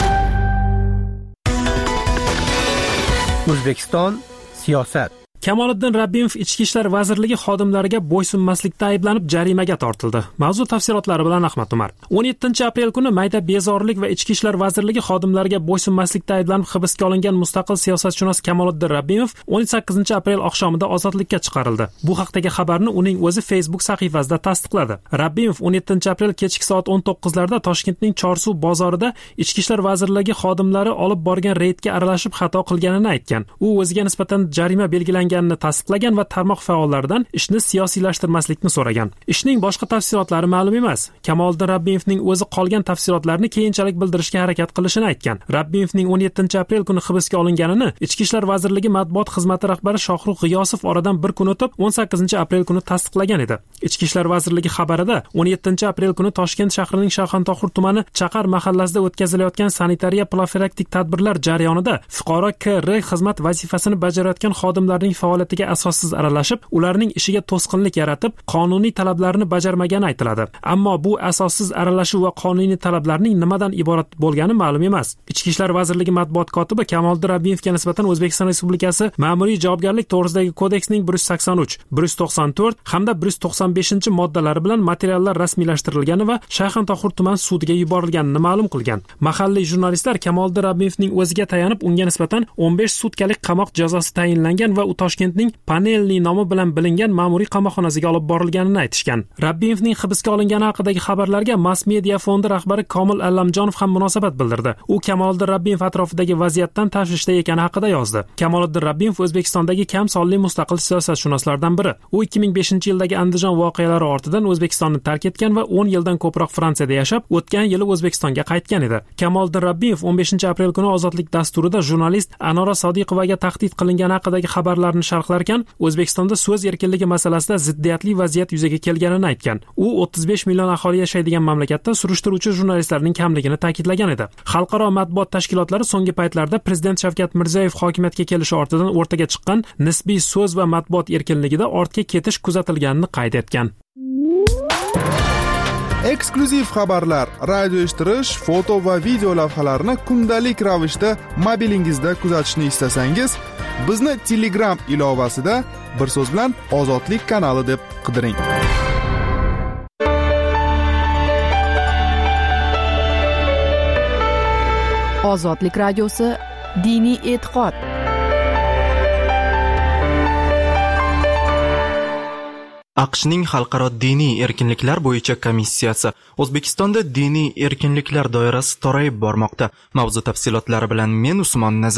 O'zbekiston siyosat. Kamoliddin Rabbimov Ichki ishlar vazirligi xodimlariga bo'ysunmaslikda ayblanib jarimaga tortildi. Mavzu tafsilotlari bilan Ahmad Umar. o'n yettinchi aprel kuni mayda bezorilik va Ichki ishlar vazirligi xodimlariga bo'ysunmaslikda ayblanib hibsga olingan mustaqil siyosatshunos Kamoliddin Rabbimov o'n sakkizinchi aprel oqshomida ozodlikka chiqarildi. Bu haqdagi xabarni uning o'zi Facebook sahifasida tasdiqladi. Rabbimov o'n yettinchi aprel kechki soat o'n to'qqizlarda Toshkentning Chorsuv bozorida Ichki ishlar vazirligi xodimlari olib borgan reydga aralashib xato qilganini aytgan. U o'ziga nisbatan jarima belgilangan tasdiqlagan va tarmoq faollaridan ishni siyosiylashtirmaslikni so'ragan. Ishning boshqa tafsilotlari ma'lum emas. Kamoliddin Rabbimovning o'zi qolgan tafsilotlarni keyinchalik bildirishga harakat qilishini aytgan. Rabbimovning o'n yettinchi aprel kuni hibsga olinganini Ichki ishlar vazirligi matbuot xizmati rahbari Shohruh G'iyosov oradan bir kun o'tib o'n sakkizinchi aprel kuni tasdiqlagan edi. Ichki ishlar vazirligi xabarida o'n yettinchi aprel kuni Toshkent shahrining Shayxontohur tumani Chaqar mahallasida o'tkazilayotgan sanitariya profilaktik tadbirlar jarayonida fuqaro K R xizmat vazifasini bajarayotgan xodimlarning faoliyatiga asossiz aralashib, ularning ishiga to'sqinlik yaratib, qonuniy talablarni bajarmagani aytiladi. Ammo bu asossiz aralashuv va qonuniy talablarning nimadan iborat bo'lgani ma'lum emas. Ichki ishlar vazirligi matbuot kotibi Kamoliddin Rabbimovga nisbatan O'zbekiston Respublikasi Ma'muriy javobgarlik to'g'risidagi kodeksning bir yuz sakson uch, bir yuz to'qson to'rt hamda bir yuz to'qson beshinchi moddalari bilan materiallar rasmiylashtirilgani va Shayxontohur tuman sudiga yuborilganini ma'lum qilgan. Mahalliy jurnalistlar Kamoliddin Rabbimovning o'ziga tayanib, unga nisbatan o'n besh sutkalik qamoq jazosi tayinlangan va u Toshkentning Panelli nomi bilan bilingan ma'muriy qamoqxonasiga olib borilganini aytishgan. Rabbimovning hibsga olingani haqidagi xabarlarga Mass Media fondi rahbari Komil Allamjonov ham munosabat bildirdi. U Kamoliddin Rabbimov atrofidagi vaziyatdan tashvishda ekani haqida yozdi. Kamoliddin Rabbimov O'zbekistondagi kam sonli mustaqil siyosatshunoslardan biri. U ikki ming beshinchi yildagi Andijon voqealari ortidan O'zbekistonni tark etgan va o'n yildan ko'proq Fransiyada yashab, o'tgan yili O'zbekistonga qaytgan edi. Kamoliddin Rabbimov o'n beshinchi aprel kuni Ozodlik dasturida jurnalist Anora Sodiqovaga tahdid qilingani haqidagi xabarlarni sharhlarkan, O'zbekistonda so'z erkinligi masalasida ziddiyatli vaziyat yuzaga kelganini aytgan. U o'ttiz besh million aholi yashaydigan mamlakatda surishtiruvchi jurnalistlarning kamligini ta'kidlagan edi. Xalqaro matbuot tashkilotlari so'nggi paytlarda Prezident Shavkat Mirziyoyev hokimiyatga kelishi ortidan o'rtaga chiqqan nisbiy so'z va matbuot erkinligida ortga ketish kuzatilganini qayd etgan. Eksklyuziv xabarlar, radio eshittirish, foto va video lavhalarni kundalik ravishda mobilingizda kuzatishni istasangiz, bizni Telegram ilovasida bir so'z bilan Ozodlik kanali deb qidiring. Ozodlik radiosi diniy e'tiqod. AQShning xalqaro diniy erkinliklar bo'yicha komissiyasi O'zbekistonda diniy erkinliklar doirasi torayib bormoqda. Mavzu tafsilotlari bilan men Usmon Nazar.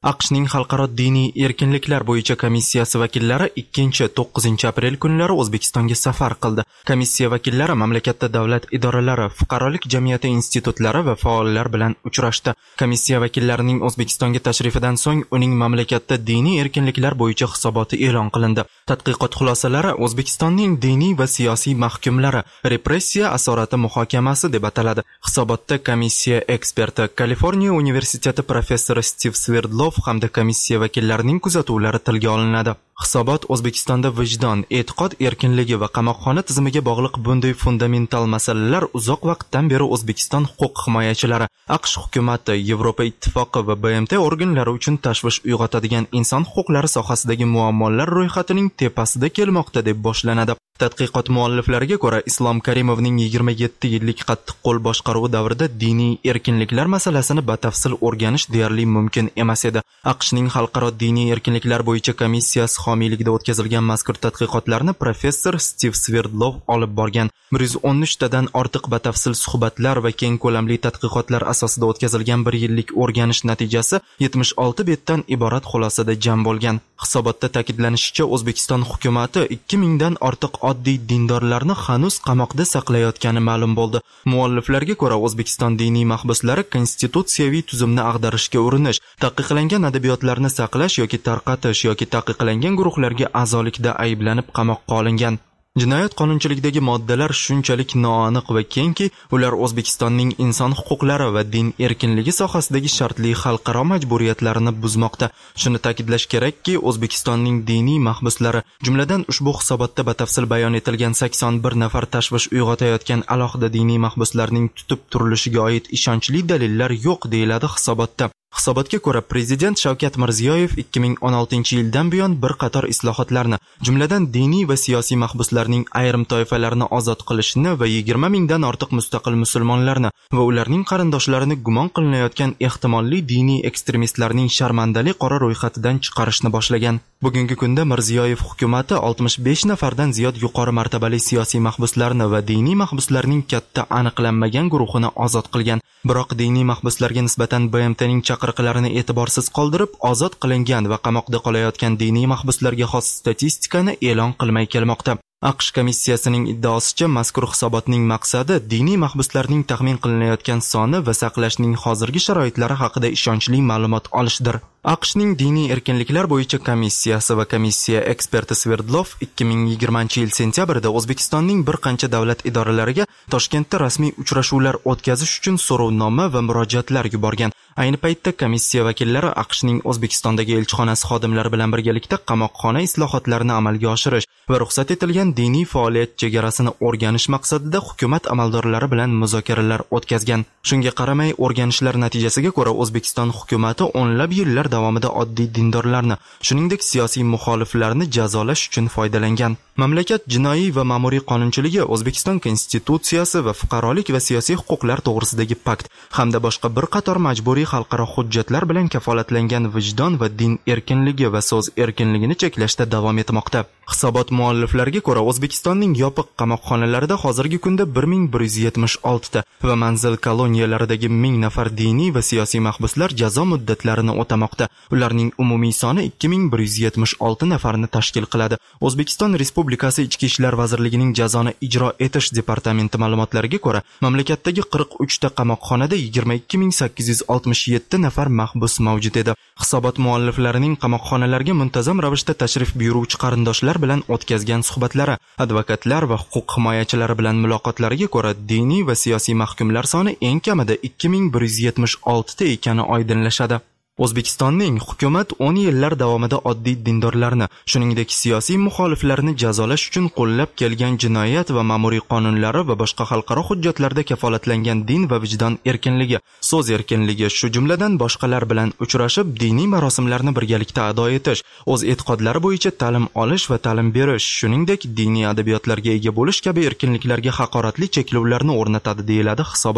AQShning xalqaro diniy erkinliklar bo'yicha komissiyasi vakillari ikkinchi to'qqizinchi aprel kunlari O'zbekistonga safar qildi. Komissiya vakillari mamlakatda davlat idoralari, fuqarolik jamiyati institutlari va faollar bilan uchrashdi. Komissiya vakillarining O'zbekistonga tashrifidan so'ng uning mamlakatda diniy erkinliklar bo'yicha hisoboti e'lon qilindi. Tadqiqot xulosalari O'zbekistonning diniy va siyosiy mahkumlari repressiya asorati muhokamasi deb ataladi. Hisobotda komissiya eksperti, Kaliforniya universiteti professori Stiv Sverdlov hamda komissiya vakillarining kuzatuvlari tilga olinadi. Hisobot O'zbekistonda vijdon, e'tiqod erkinligi va qamoqxona tizimiga bog'liq bunday fundamental masalalar uzoq vaqtdan beri O'zbekiston huquq himoyachilari, AQSh hukumati, Yevropa ittifoqi va B M T organlari uchun tashvish uyg'otadigan inson huquqlari sohasidagi muammolar ro'yxatining tepasida kelmoqda deb boshlanadi. Tadqiqot mualliflariga ko'ra, Islom Karimovning yigirma yetti yillik qattiqqo'l boshqaruvi davrida diniy erkinliklar masalasini batafsil o'rganish deyarli mumkin emas edi. AQShning xalqaro diniy erkinliklar bo'yicha komissiyasi homiyligida o'tkazilgan mazkur tadqiqotlarni professor Stiv Sverdlov olib borgan. bir yuz o'n uch tadan ortiq batafsil suhbatlar va keng ko'lamli tadqiqotlar asosida o'tkazilgan bir yillik o'rganish natijasi yetmish olti betdan iborat xulosada jam bo'lgan. Hisobotda ta'kidlanishicha, O'zbekiston hukumati ikki mingdan ortiq oddiy dindorlarni hanuz qamoqda saqlayotgani ma'lum bo'ldi. Mualliflarga ko'ra, O'zbekiston diniy mahbuslari konstitutsiyaviy tuzumni ag'darishga urinish, taqiqlangan adabiyotlarni saqlash yoki tarqatish yoki taqiqlangan guruhlarga a'zolikda ayblanib qamoqqa olingan. Jinoyat qonunchiligidagi moddalar shunchalik noaniq va kengki, ular O'zbekistonning inson huquqlari va din erkinligi sohasidagi shartli xalqaro majburiyatlarini buzmoqda. Shuni ta'kidlash kerakki, O'zbekistonning diniy mahbuslari, jumladan ushbu hisobotda batafsil bayon etilgan sakson bir nafar tashvish uyg'otayotgan alohida diniy mahbuslarning tutib turilishiga oid ishonchli dalillar yo'q, deyiladi hisobotda. Hisobotga ko'ra, Prezident Shavkat Mirziyoyev ikki ming o'n oltinchi yildan buyon bir qator islohotlarni, jumladan diniy va siyosiy mahbuslarning ayrim toifalarini ozod qilishni va yigirma mingdan ortiq mustaqil musulmonlarni va ularning qarindoshlarini gumon qilinayotgan ehtimolli diniy ekstremistlarning sharmandali qora ro'yxatidan chiqarishni boshlagan. Bugungi kunda Mirziyoyev hukumati oltmish besh nafardan ziyod yuqori martabali siyosiy mahbuslarni va diniy mahbuslarning katta aniqlanmagan guruhini ozod qilgan. Biroq diniy mahbuslarga nisbatan B M T'ning chaqiriqlarini e'tiborsiz qoldirib, ozod qilingan va qamoqda qolayotgan diniy mahbuslarga xos statistikani e'lon qilmay kelmoqda. AQSh komissiyasining iddaosicha, mazkur hisobotning maqsadi diniy mahbuslarning taxmin qilinayotgan soni va saqlashning hozirgi sharoitlari haqida ishonchli ma'lumot olishdir. AQShning diniy erkinliklar bo'yicha komissiyasi va komissiya eksperti Sverdlov ikki ming yigirmanchi yil sentyabrida O'zbekistonning bir qancha davlat idoralariga Toshkentda rasmiy uchrashuvlar o'tkazish uchun so'rovnoma va murojaatlar yuborgan. Ayni paytda komissiya vakillari AQShning O'zbekistondagi elchixonasi xodimlari bilan birgalikda qamoqxona islohotlarini amalga oshirish va ruxsat etilgan diniy faoliyat chegarasini o'rganish maqsadida hukumat amaldorlari bilan muzokaralar o'tkazgan. Shunga qaramay, o'rganishlar natijasiga ko'ra, O'zbekiston hukumati o'nlab yillar davomida oddiy dindorlarni, shuningdek siyosiy muxoliflarni jazolash uchun foydalangan. Mamlakat jinoiy va ma'muriy qonunchiligi, O'zbekiston konstitutsiyasi va fuqarolik va siyosiy huquqlar to'g'risidagi pakt hamda boshqa bir qator majburiy xalqaro hujjatlar bilan kafolatlangan vijdon va din erkinligi va so'z erkinligini cheklashda davom etmoqda. Hisobot mualliflariga ko'ra, O'zbekistonning yopiq qamoqxonalarida hozirgi kunda bir ming bir yuz yetmish olti ta va manzil koloniyalaridagi ming nafar diniy va siyosiy mahbuslar jazo muddatlarini o'tamoqda. Ularning umumiy soni ikki ming bir yuz yetmish olti nafarni tashkil qiladi. O'zbekiston Respublikasi Ichki ishlar vazirligining jazoni ijro etish departamenti ma'lumotlariga ko'ra, mamlakatdagi qirq uch ta qamoqxonada yigirma ikki ming sakkiz yuz oltmish yetti nafar mahbus mavjud edi. Hisobot mualliflarining qamoqxonalarga muntazam ravishda tashrif buyuruvchi qarindoshlar bilan o'tkazgan suhbatlari, advokatlar va huquq himoyachilari bilan muloqotlariga ko'ra, diniy va siyosiy mahkumlar soni eng kamida ikki ming bir yuz yetmish olti ta ekani oydinlashadi. O'zbekistonning hukumat o'n yillar davomida oddiy dindorlarni, shuningdek siyosiy muxoliflarni jazolash uchun qo'llab kelgan jinoyat va ma'muriy qonunlari va boshqa xalqaro hujjatlarda kafolatlangan din va vijdon erkinligi, so'z erkinligi, shu jumladan boshqalar bilan uchrashib, diniy marosimlarni birgalikda ado etish, o'z e'tiqodlari bo'yicha ta'lim olish va ta'lim berish, shuningdek diniy adabiyotlarga ega bo'lish kabi erkinliklarga haqoratli cheklovlarni o'rnatadi, deyiladi hisobotda.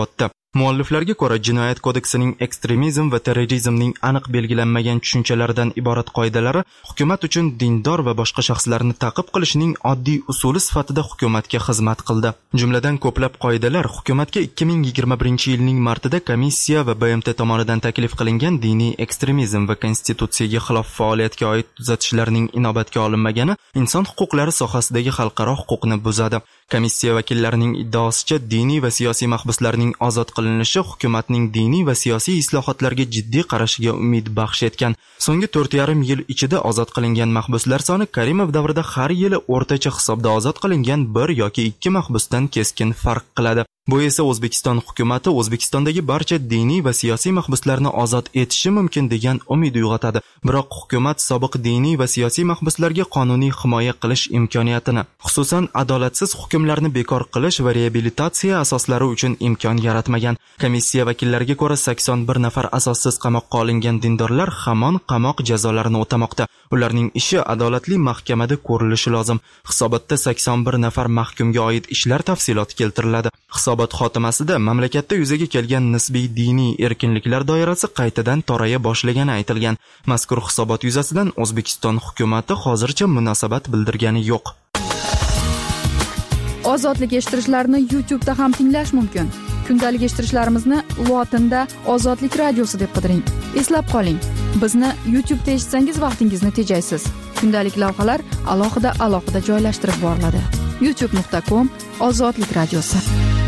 Mualliflarga ko'ra, Jinoyat kodeksining ekstremizm va terrorizmning aniq belgilanmagan tushunchalaridan iborat qoidalari hukumat uchun dindor va boshqa shaxslarni ta'qib qilishning oddiy usuli sifatida hukumatga xizmat qildi. Jumladan ko'plab qoidalar hukumatga ikki ming yigirma birinchi yilning martida komissiya va B M T tomonidan taklif qilingan diniy ekstremizm va konstitutsiyaga xilof faoliyatga oid tuzatishlarning inobatga olinmagani inson huquqlari sohasidagi xalqaro huquqni buzadi. Komissiya vakillarining iddaosicha, diniy va siyosiy mahbuslarning ozod qilinishi hukumatning diniy va siyosiy islohotlarga jiddiy qarashiga umid baxsh etgan. So'nggi to'rt yarim yil ichida ozod qilingan mahbuslar soni Karimov davrida har yili o'rtacha hisobda ozod qilingan bir yoki ikki mahbusdan keskin farq qiladi. Bu esa O'zbekiston hukumati O'zbekistondagi barcha diniy va siyosiy mahbuslarni ozod etishi mumkin degan umid uyg'otadi. Biroq hukumat sobiq diniy va siyosiy mahbuslarga qonuniy himoya qilish imkoniyatini, xususan adolatsiz hukmlarni bekor qilish va reabilitatsiya asoslari uchun imkon yaratmagan. Komissiya vakillariga ko'ra, sakson bir nafar asossiz qamoqqa olingan dindorlar hamon qamoq jazolarini o'tamoqda. Ularning ishi adolatli mahkamada ko'rilishi lozim. Hisobotda sakson bir nafar mahkumga oid ishlar tafsiloti keltiriladi. Hisobot xotimasida mamlakatda yuzaga kelgan nisbiy diniy erkinliklar doirasi qaytadan toraya boshlagani aytilgan. Mazkur hisobot yuzasidan O'zbekiston hukumati hozircha munosabat bildirgani yo'q. Ozodlik eshittirishlarni YouTube'da ham tinglash mumkin. Kundalik eshittirishlarimizni lotinda Ozodlik radiosi deb qidiring. Eslab qoling, bizni YouTube'da eshitsangiz vaqtingizni tejaysiz. Kundalik lavhalar alohida alohida joylashtirib boriladi. youtube nuqta com Ozodlik radiosi.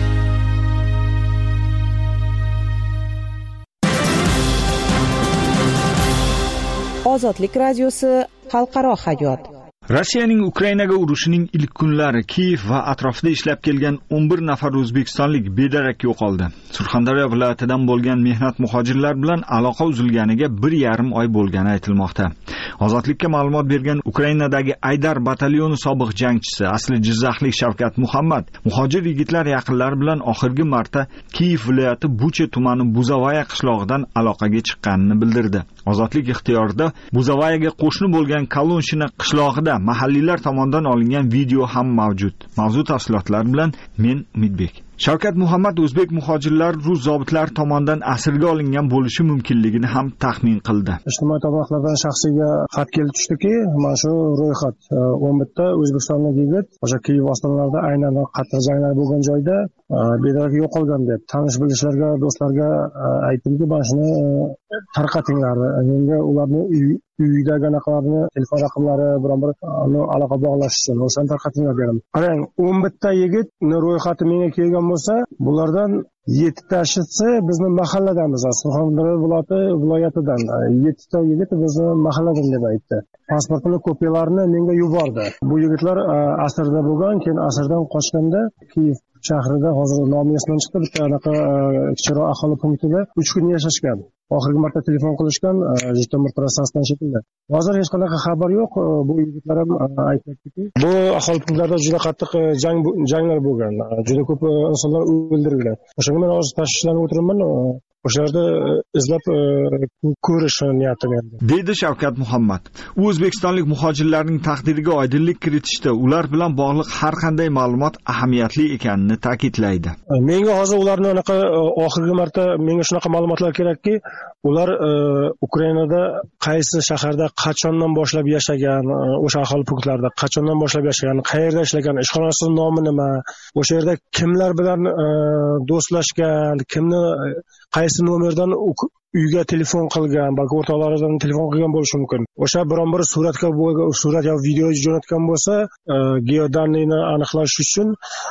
Ozodlik radiosi xalqaro hayot. Rossiyaning Ukrainaga urushining ilk kunlari Kiyev va atrofida ishlab kelgan o'n bir nafar o'zbekistonlik bedarak yo'qoldi. Surxondaryo viloyatidan bo'lgan mehnat muhojirlar bilan aloqa uzilganiga bir yarim oy bo'lgani aytilmoqda. Ozodlikka ma'lumot bergan Ukrainadagi Aydar batalyoni sobiq jangchisi, asli Jizzaxlik Shavkat Muhammad, muhojir yigitlar yaqinlari bilan oxirgi marta Kiyev viloyati Bucha tumani Buzavaya qishlog'idan aloqaga chiqqanini bildirdi. Ozodlik ixtiyorida Buzavayaga qo'shni bo'lgan Kolonshina qishlog'ida mahalliylar tomonidan olingan video ham mavjud. Mavzu tafsilotlari bilan men Umidbek. Shavkat Muhammad o'zbek muhojirlar rus zobitlari tomonidan asirga olingan bo'lishi mumkinligini ham taxmin qildi. Ijtimoiy tarmoqlardan shaxsiga xat kelib tushdiki, mana shu ro'yxat o'n bitta o'zbekistonlik yigit o'sha Kiyev ostonalarida aynan qattiq janglar bo'lgan joyda bedarak yo'qolgan deb tanish bilishlarga, do'stlarga aytdimki, mana shuni tarqatinglar. Menga ularni uydagi anaqalarni, telefon raqamlari bilan bir aloqa bog'lash uchun o'shani tarqatinglar dedim. Qarang, o'n bitta yigitni ro'yxati menga kelgan bo'lsa, bulardan yettitasi bizni mahalladamiz, Surxondaryo viloyati viloyatidan. yettita yigit bizni mahalladan deb aytdi. Pasportini kopiyalarini menga yubordi. Bu yigitlar asrda bo'lgan, keyin asrdan qochganda Kiyev shahrida, hozir nomi esimdan chiqdi, bitta anaqa kichikroq aholi punktida uch kun yashashgan. Oxirgi marta telefon qilishgan Jitomir trassasidan chetida. Hozir hech qanaqa xabar yo'q. Bu yigitlar ham aytmoqdaki, bu aholi punktlarida juda qattiq jang janglar bo'lgan. Juda ko'p insonlar o'ldirilgan. O'shanga men hozir tashvishlanib o'tiraman. O'shalarda izlab ko'rish niyatim endi. Deydi Shavkat Muhammad. U o'zbekistonlik muhojirlarning taqdiriga oydinlik kiritishda ular bilan bog'liq har qanday ma'lumot ahamiyatli ekanini ta'kidlaydi. Menga hozir ularni anaqa oxirgi marta menga shunaqa ma'lumotlar kerakki, ular Ukrainada qaysi shaharda qachondan boshlab yashagan, o'sha aholi punktlarida qachondan boshlab yashagan, qayerda ishlagan, ishxonasining nomi nima, o'sha yerda kimlar bilan do'stlashgan, kimni qaysi nomerdan uyga telefon qilgan, balki o'rtoqlaridan telefon qilgan bo'lishi mumkin. O'sha biron bir suratga surat yoki video jo'natgan bo'lsa, geodaniyni aniqlash uchun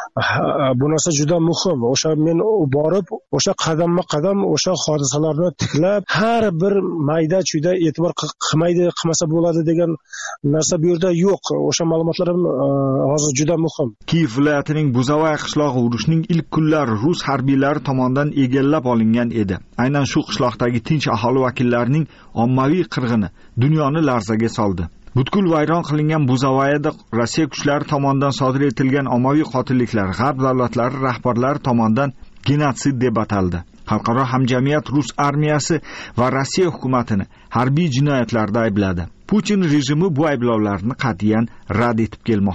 bu narsa juda muhim. O'sha men borib, o'sha qadamma-qadam o'sha hodisalarni tiklab, har bir mayda-chuyda e'tibor qilmaydi, qilmasa bo'ladi degan narsa bu yerda yo'q. O'sha ma'lumotlar ham hozir juda muhim. Kiyev viloyatining Buzavaya qishlog'i urushning ilk kunlari rus harbiylari tomonidan egallab olingan edi. Aynan shu qishloqda tinch aholi vakillarining ommaviy qirg'ini dunyoni larzaga soldi. Butkul vayron qilingan Buzavayada Rossiya kuchlari tomonidan sodir etilgan ommaviy qotilliklar g'arb davlatlari rahbarlari tomonidan genotsid deb ataldi. Xalqaro hamjamiyat Rus armiyasi va Rossiya hukumatini harbiy jinoyatlarda aybladi. Putin rejimi bu ayblovlarni qat'iyan rad etib kelmoqda.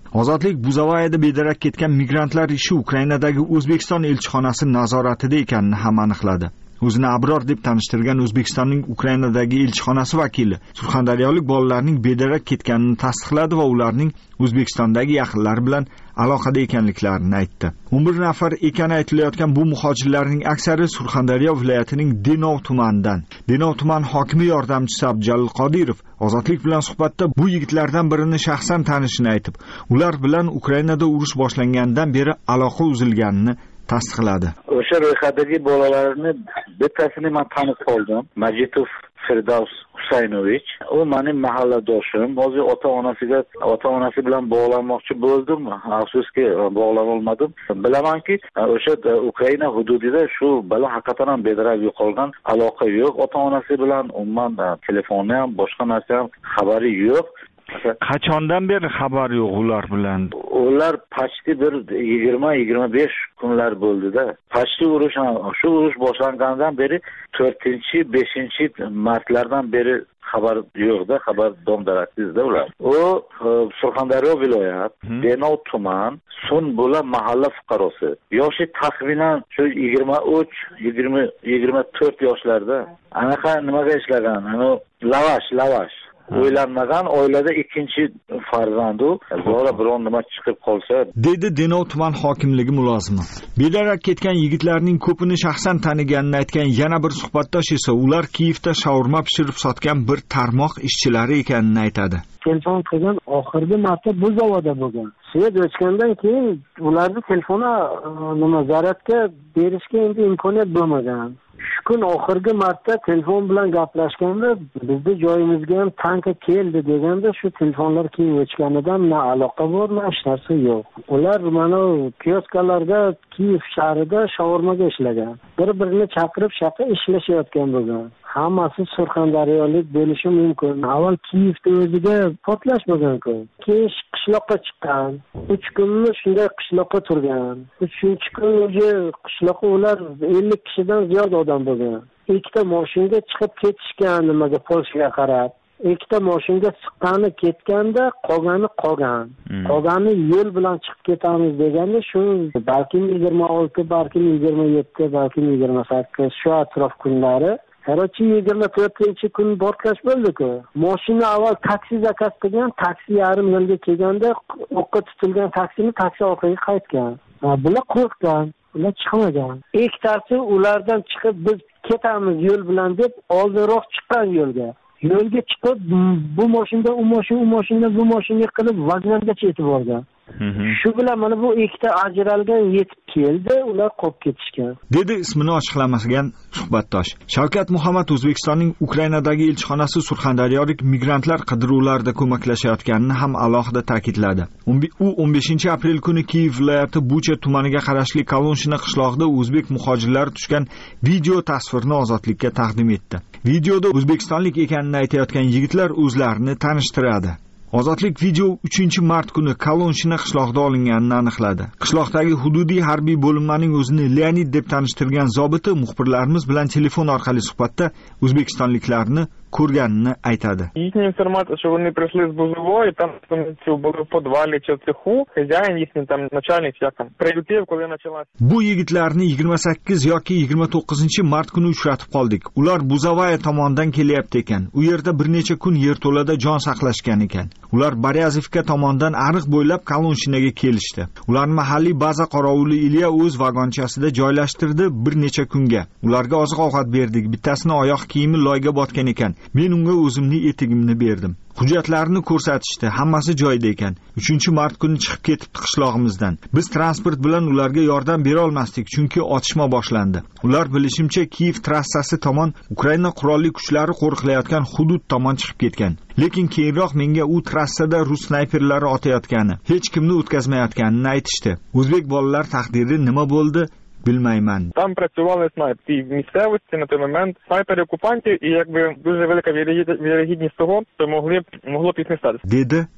Ozodlik Buzovayada bedarak ketgan migrantlar ishi Ukrainadagi O'zbekiston elchixonasi nazoratida ekanini ham aniqladi. O'zini Abror deb tanishtirgan O'zbekistonning Ukrainadagi elchixonasi vakili surxondaryolik bolalarning bedarak ketganini tasdiqladi va ularning O'zbekistondagi yaqinlari bilan aloqada ekanliklarini aytdi. o'n bir nafar ekani aytilayotgan bu muhojirlarning aksari Surxondaryo viloyatining Denov tumanidan. Denov tuman hokimi yordamchisi Abdujalil Qodirov Ozodlik bilan suhbatda bu yigitlardan birini shaxsan tanishini aytib, ular bilan Ukrainada urush boshlangandan beri aloqa uzilganini tasdiqladi. O'sha ro'yxatdagi bolalarni bittasini men tanib qoldim. Majitov Firdavs Husaynovich. U mening mahalladoshim. Hozir ota-onasiga ota-onasi bilan bog'lanmoqchi bo'ldim. Afsuski bog'lana olmadim. Bilamanki, o'sha Ukraina hududida shu bola haqiqatan ham bedarak yo'qolgan, aloqa yo'q. Ota-onasi bilan umuman telefoni ham, boshqa narsa ham xabari yo'q. Qachondan beri xabar yo'q ular bilan? Ular pachti bir yigirma yigirma besh kunlar bo'ldi-da. Pachti urush, shu urush boshlangandan beri to'rtinchi beshinchi martlardan beri xabar yo'q-da, xabar dom-daraksizda ular. U Surxondaryo viloyat, Denov tuman, Sunbula mahalla fuqarosi. Yoshi taxminan shu yigirma uch yigirma to'rt yoshlarda. Anaqa nimaga ishlagan? Ana lavash, lavash. O'ylanmagan oilada ikkinchi farzandu, bola biron nima chiqib qolsa, dedi Denov tuman hokimligi mulozimi. Bedarak ketgan yigitlarning ko'pini shaxsan taniganini aytgan yana bir suhbatdosh esa ular Kiyevda shaurma pishirib sotgan bir tarmoq ishchilari ekanini aytadi. Telefon qilgan oxirgi marta bu zavodda bo'lgan. Svet o'chgandan keyin ularni telefoni nima zaryadga berishga endi imkoniyat bo'lmagan. Shu kun oxirgi marta telefon bilan gaplashganda bizning joyimizga ham tanka keldi deganda shu telefonlar keyin o'chganidan na aloqa bor, na hech narsa yo'q. Ular mana kioskalarda Kiyev shahrida shaurmaga ishlagan. Bir-birini chaqirib shaqa ishlashayotgan bo'lgan. Hammasi surxondaryolik bo'lishi mumkin. Avval Kiyevda o'ziga portlash bo'lgan-ku. Keyin qishloqqa chiqqan. uch kunni shunday qishloqqa turgan. uchinchi kun o'zi qishloqqa ular ellik kishidan ziyod odam bo'lgan. Ikkita mashinaga chiqib ketishgan nimaga Polshaga qarab. Ikkita mashinaga chiqqani ketganda qolgani qolgan. Qolgani yo'l bilan chiqib ketamiz deganda shu balki yigirma olti, balki yigirma yetti, balki yigirma sakkiz shu atrof kunlari. Qarochi yigirma to'rtinchi kun portlash bo'ldi-ku. Mashina avval taksi zakaz qilgan, taksi yarim yo'lga kelganda o'qqa tutilgan taksini taksi orqaga qaytgan. Bular qo'rqgan, ular chiqmagan. Ikkitasi ulardan chiqib biz ketamiz yo'l bilan deb oldinroq chiqqan yo'lga. Yo'lga chiqib bu mashina, u mashina, u mashina, bu mashinaga qilib vagongacha yetib borgan. Shu bilan mana bu ikkita ajralgan yetib keldi, ular qolib ketishgan. Dedi ismini ochiqlamagan suhbatdosh. Shavkat Muhammad O'zbekistonning Ukrainadagi elchixonasi surxondaryolik migrantlar qidiruvlarida ko'maklashayotganini ham alohida ta'kidladi. U o'n beshinchi aprel kuni Kiyev viloyati Bucha tumaniga qarashli Kolonshina qishlog'ida o'zbek muhojirlari tushgan video tasvirni Ozodlikka taqdim etdi. Videoda o'zbekistonlik ekanini aytayotgan yigitlar o'zlarini tanishtiradi. Ozodlik video uchinchi mart kuni Kolonshina qishlog'ida olinganini aniqladi. Qishloqdagi hududiy harbiy bo'linmaning o'zini Leonid deb tanishtirgan zobiti muxbirlarimiz bilan telefon orqali suhbatda o'zbekistonliklarni ko'rganini aytadi. Їхня інформація, що вони прийшли з Бузової, там були в підвалі чи в цеху, хазяїн їхній там начальник як там прилетів, коли почалась. Bu yigitlarni yigirma sakkiz yoki yigirma to'qqizinchi mart kuni uchratib qoldik. Ular Buzovaya tomonidan kelyapti ekan. U yerda bir necha kun yerto'lada jon saqlashgan ekan. Ular Baryazivka tomonidan ariq bo'ylab Kolonshinaga kelishdi. Ularni mahalliy baza qorovuli Ilya o'z vagonchasida joylashtirdi bir necha kunga. Ularga oziq-ovqat berdik. Bittasini oyoq kiyimi loyga botgan ekan. Men unga o'zimning etigimni berdim. Hujjatlarini ko'rsatishdi, hammasi joyida ekan. uchinchi mart kuni chiqib ketibdi qishlog'imizdan. Biz transport bilan ularga yordam bera olmasdik, chunki otishma boshlandi. Ular bilishimcha Kiyev trassasi tomon Ukraina qurolli kuchlari qo'riqlayotgan hudud tomon chiqib ketgan. Lekin keyinroq menga u trassada rus snayperlari otayotgani, hech kimni o'tkazmayotganini aytishdi. O'zbek bolalar taqdiri nima bo'ldi? Bilmayman. Там працювали снайпери в місцевості на той момент, снайпери окупантів, і якби дуже велика вірогідність того, що могли могло б їх не статися. Dedi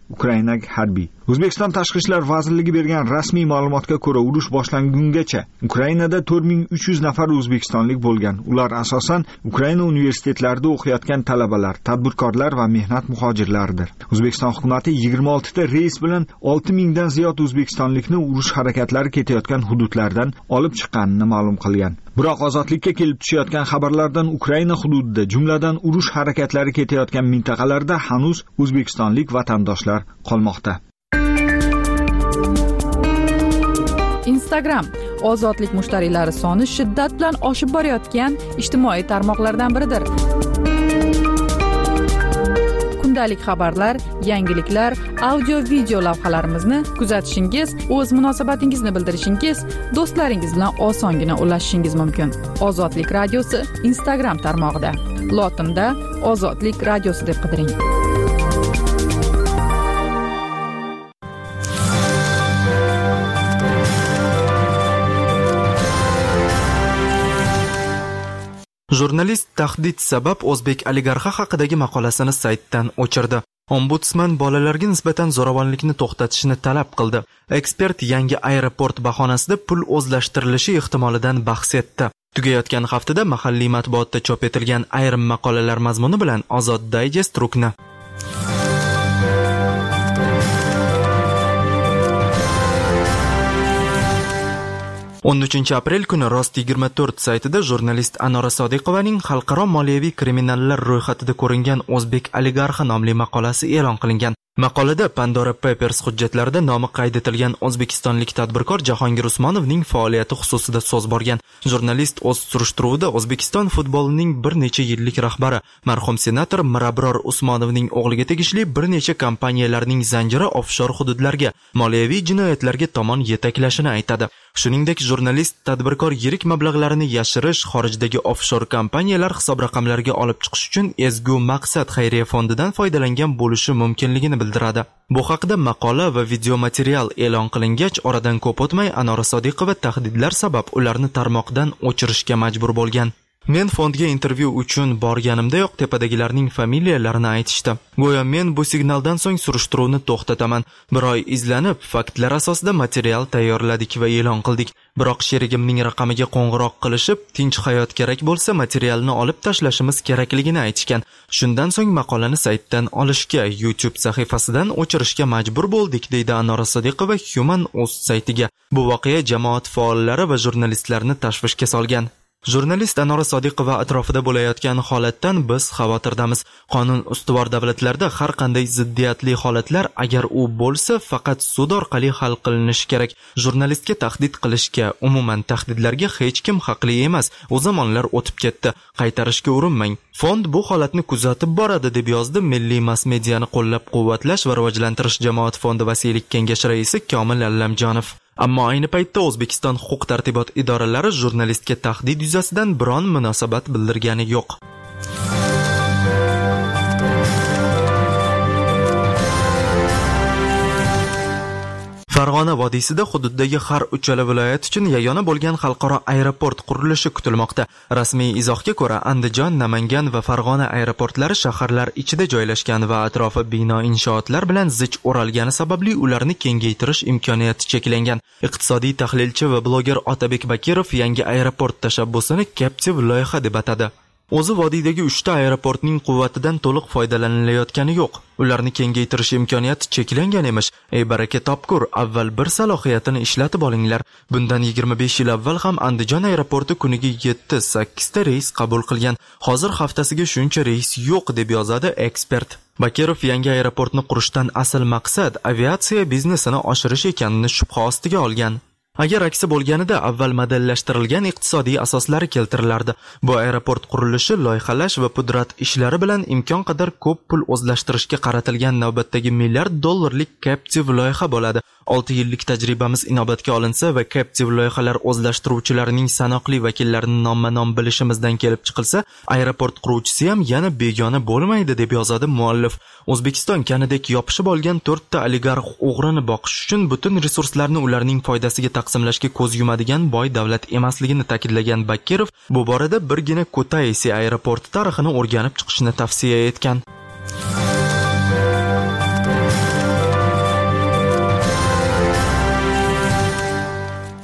Ukraina harbiy. O'zbekiston Tashqi ishlar vazirligi bergan rasmiy ma'lumotga ko'ra, urush boshlangungacha Ukrainada to'rt ming uch yuz nafar o'zbekistonlik bo'lgan. Ular asosan Ukraina universitetlarida o'qiyotgan talabalar, tadbirkorlar va mehnat muhojirlaridir. O'zbekiston hukumatı yigirma olti ta reys bilan olti mingdan ziyod o'zbekistonlikni urush harakatlari ketayotgan hududlardan olib chiqqanini ma'lum qilgan. Biroq ozodlikka kelib tushayotgan xabarlardan Ukraina hududida, jumladan urush harakatlari ketayotgan mintaqalarda hanuz o'zbekistonlik vatandoshlar qolmoqda. Instagram ozodlik mushtariylari soni shiddat bilan oshib borayotgan ijtimoiy tarmoqlardan biridir. Kundalik xabarlar, yangiliklar, audio video lavhalarimizni kuzatishingiz, o'z munosabatingizni bildirishingiz, do'stlaringiz bilan osongina ulashishingiz mumkin. Ozodlik radiosi Instagram tarmog'ida. Lotinda Ozodlik radiosi deb qidiring. Jurnalist tahdid sabab o'zbek oligarxi haqidagi maqolasini saytdan o'chirdi. Ombudsman bolalarga nisbatan zo'ravonlikni to'xtatishni talab qildi. Ekspert yangi aeroport bahonasida pul o'zlashtirilishi ehtimolidan bahs etdi. Tugayotgan haftada mahalliy matbuotda chop etilgan ayrim maqolalar mazmuni bilan Ozod Digest rukni. o'n uchinchi aprel kuni Rost yigirma to'rt saytida jurnalist Anora Sodiqovaning xalqaro moliyaviy kriminallar ro'yxatida ko'ringan o'zbek oligarxi nomli maqolasi e'lon qilingan. Maqolada Pandora Papers hujjatlarida nomi qayd etilgan o'zbekistonlik tadbirkor Jahongir Usmonovning faoliyati xususida so'z borgan. Jurnalist o'z surishtiruvida O'zbekiston futbolining bir necha yillik rahbari marhum senator Mirabror Usmonovning o'g'liga tegishli bir necha kompaniyalarning zanjiri offshor hududlarga moliyaviy jinoyatlarga tomon yetaklashini aytadi. Shuningdek, jurnalist tadbirkor yirik mablag'larini yashirish, xorijdagi offshor kompaniyalar hisob raqamlariga olib chiqish uchun ezgu maqsad xayriya fondidan foydalangan bo'lishi mumkinligini bildiradi. Bu haqida maqola va video material e'lon qilingach, oradan ko'p o'tmay Anora Sodiqova tahdidlar sabab ularni tarmoqdan o'chirishga majbur bo'lgan. Men fondga intervyu uchun borganimdayoq tepadagilarning familiyalarini aytishdi. Go'yo men bu signaldan so'ng surishtiruvni to'xtataman. Bir oy izlanib, faktlar asosida material tayyorladik va e'lon qildik. Biroq sherigimning raqamiga qo'ng'iroq qilishib, tinch hayot kerak bo'lsa materialni olib tashlashimiz kerakligini aytishgan. Shundan so'ng maqolani saytdan olishga, YouTube sahifasidan o'chirishga majbur bo'ldik, deydi Anora Sodiqova Human Oz saytiga. Bu voqea jamoat faollari va jurnalistlarni tashvishga solgan. Jurnalist Anora Sodiqova atrofida bo'layotgan holatdan biz xavotirdamiz. Qonun ustuvor davlatlarda har qanday ziddiyatli holatlar agar u bo'lsa, faqat sud orqali hal qilinishi kerak. Jurnalistga tahdid qilishga, umuman tahdidlarga hech kim haqli emas. U zamonlar o'tib ketdi. Qaytarishga urinmang. Fond bu holatni kuzatib boradi, deb yozdi Milliy mass mediani qo'llab-quvvatlash va rivojlantirish jamoat fondi vasiylik kengashi raisi Komil Allamjonov. Ammo ayni paytda O'zbekiston huquq-tartibot idoralari jurnalistga tahdid yuzasidan biron munosabat bildirgani yo'q. Farg'ona vodiysida hududdagi har uchala viloyat uchun yagona bo'lgan xalqaro aeroport qurilishi kutilmoqda. Rasmiy izohga ko'ra, Andijon, Namangan va Farg'ona aeroportlari shaharlar ichida joylashgan va atrofi bino inshootlar bilan zich o'ralgani sababli ularni kengaytirish imkoniyati cheklangan. Iqtisodiy tahlilchi va bloger Otabek Bakirov yangi aeroport tashabbusini Captive loyiha deb atadi. O'zi vodiydagi uchta aeroportning quvvatidan to'liq foydalanilayotgani yo'q. Ularni kengaytirish imkoniyati cheklangan emish. Ey baraka topkur, avval bir salohiyatini ishlatib olinglar. Bundan yigirma besh yil avval ham Andijon aeroporti kuniga yetti sakkiz ta reys qabul qilgan. Hozir haftasiga shuncha reys yo'q, deb yozadi ekspert. Bakirov yangi aeroportni qurishdan asl maqsad aviatsiya biznesini oshirish ekanini shubha ostiga olgan. Agar aksi bo'lganida avval modellashtirilgan iqtisodiy asoslari keltirilardi. Bu aeroport qurilishi, loyihalash va pudrat ishlari bilan imkon qadar ko'p pul o'zlashtirishga qaratilgan navbatdagi milliard dollarlik Captive loyiha bo'ladi. olti yillik tajribamiz inobatga olinsa va Captive loyihalar o'zlashtiruvchilarining sanoqli vakillarini nomma-nom bilishimizdan kelib chiqilsa, aeroport quruvchisi ham yana begona bo'lmaydi, deb yozadi muallif. O'zbekiston kanadek yopishib olgan to'rtta oligarx o'g'rini boqish uchun butun resurslarni ularning foydasiga taqsimlashga ko'z yumadigan boy davlat emasligini ta'kidlagan Bakirov bu borada birgina Kutaisi aeroporti tarixini o'rganib chiqishni tavsiya etgan.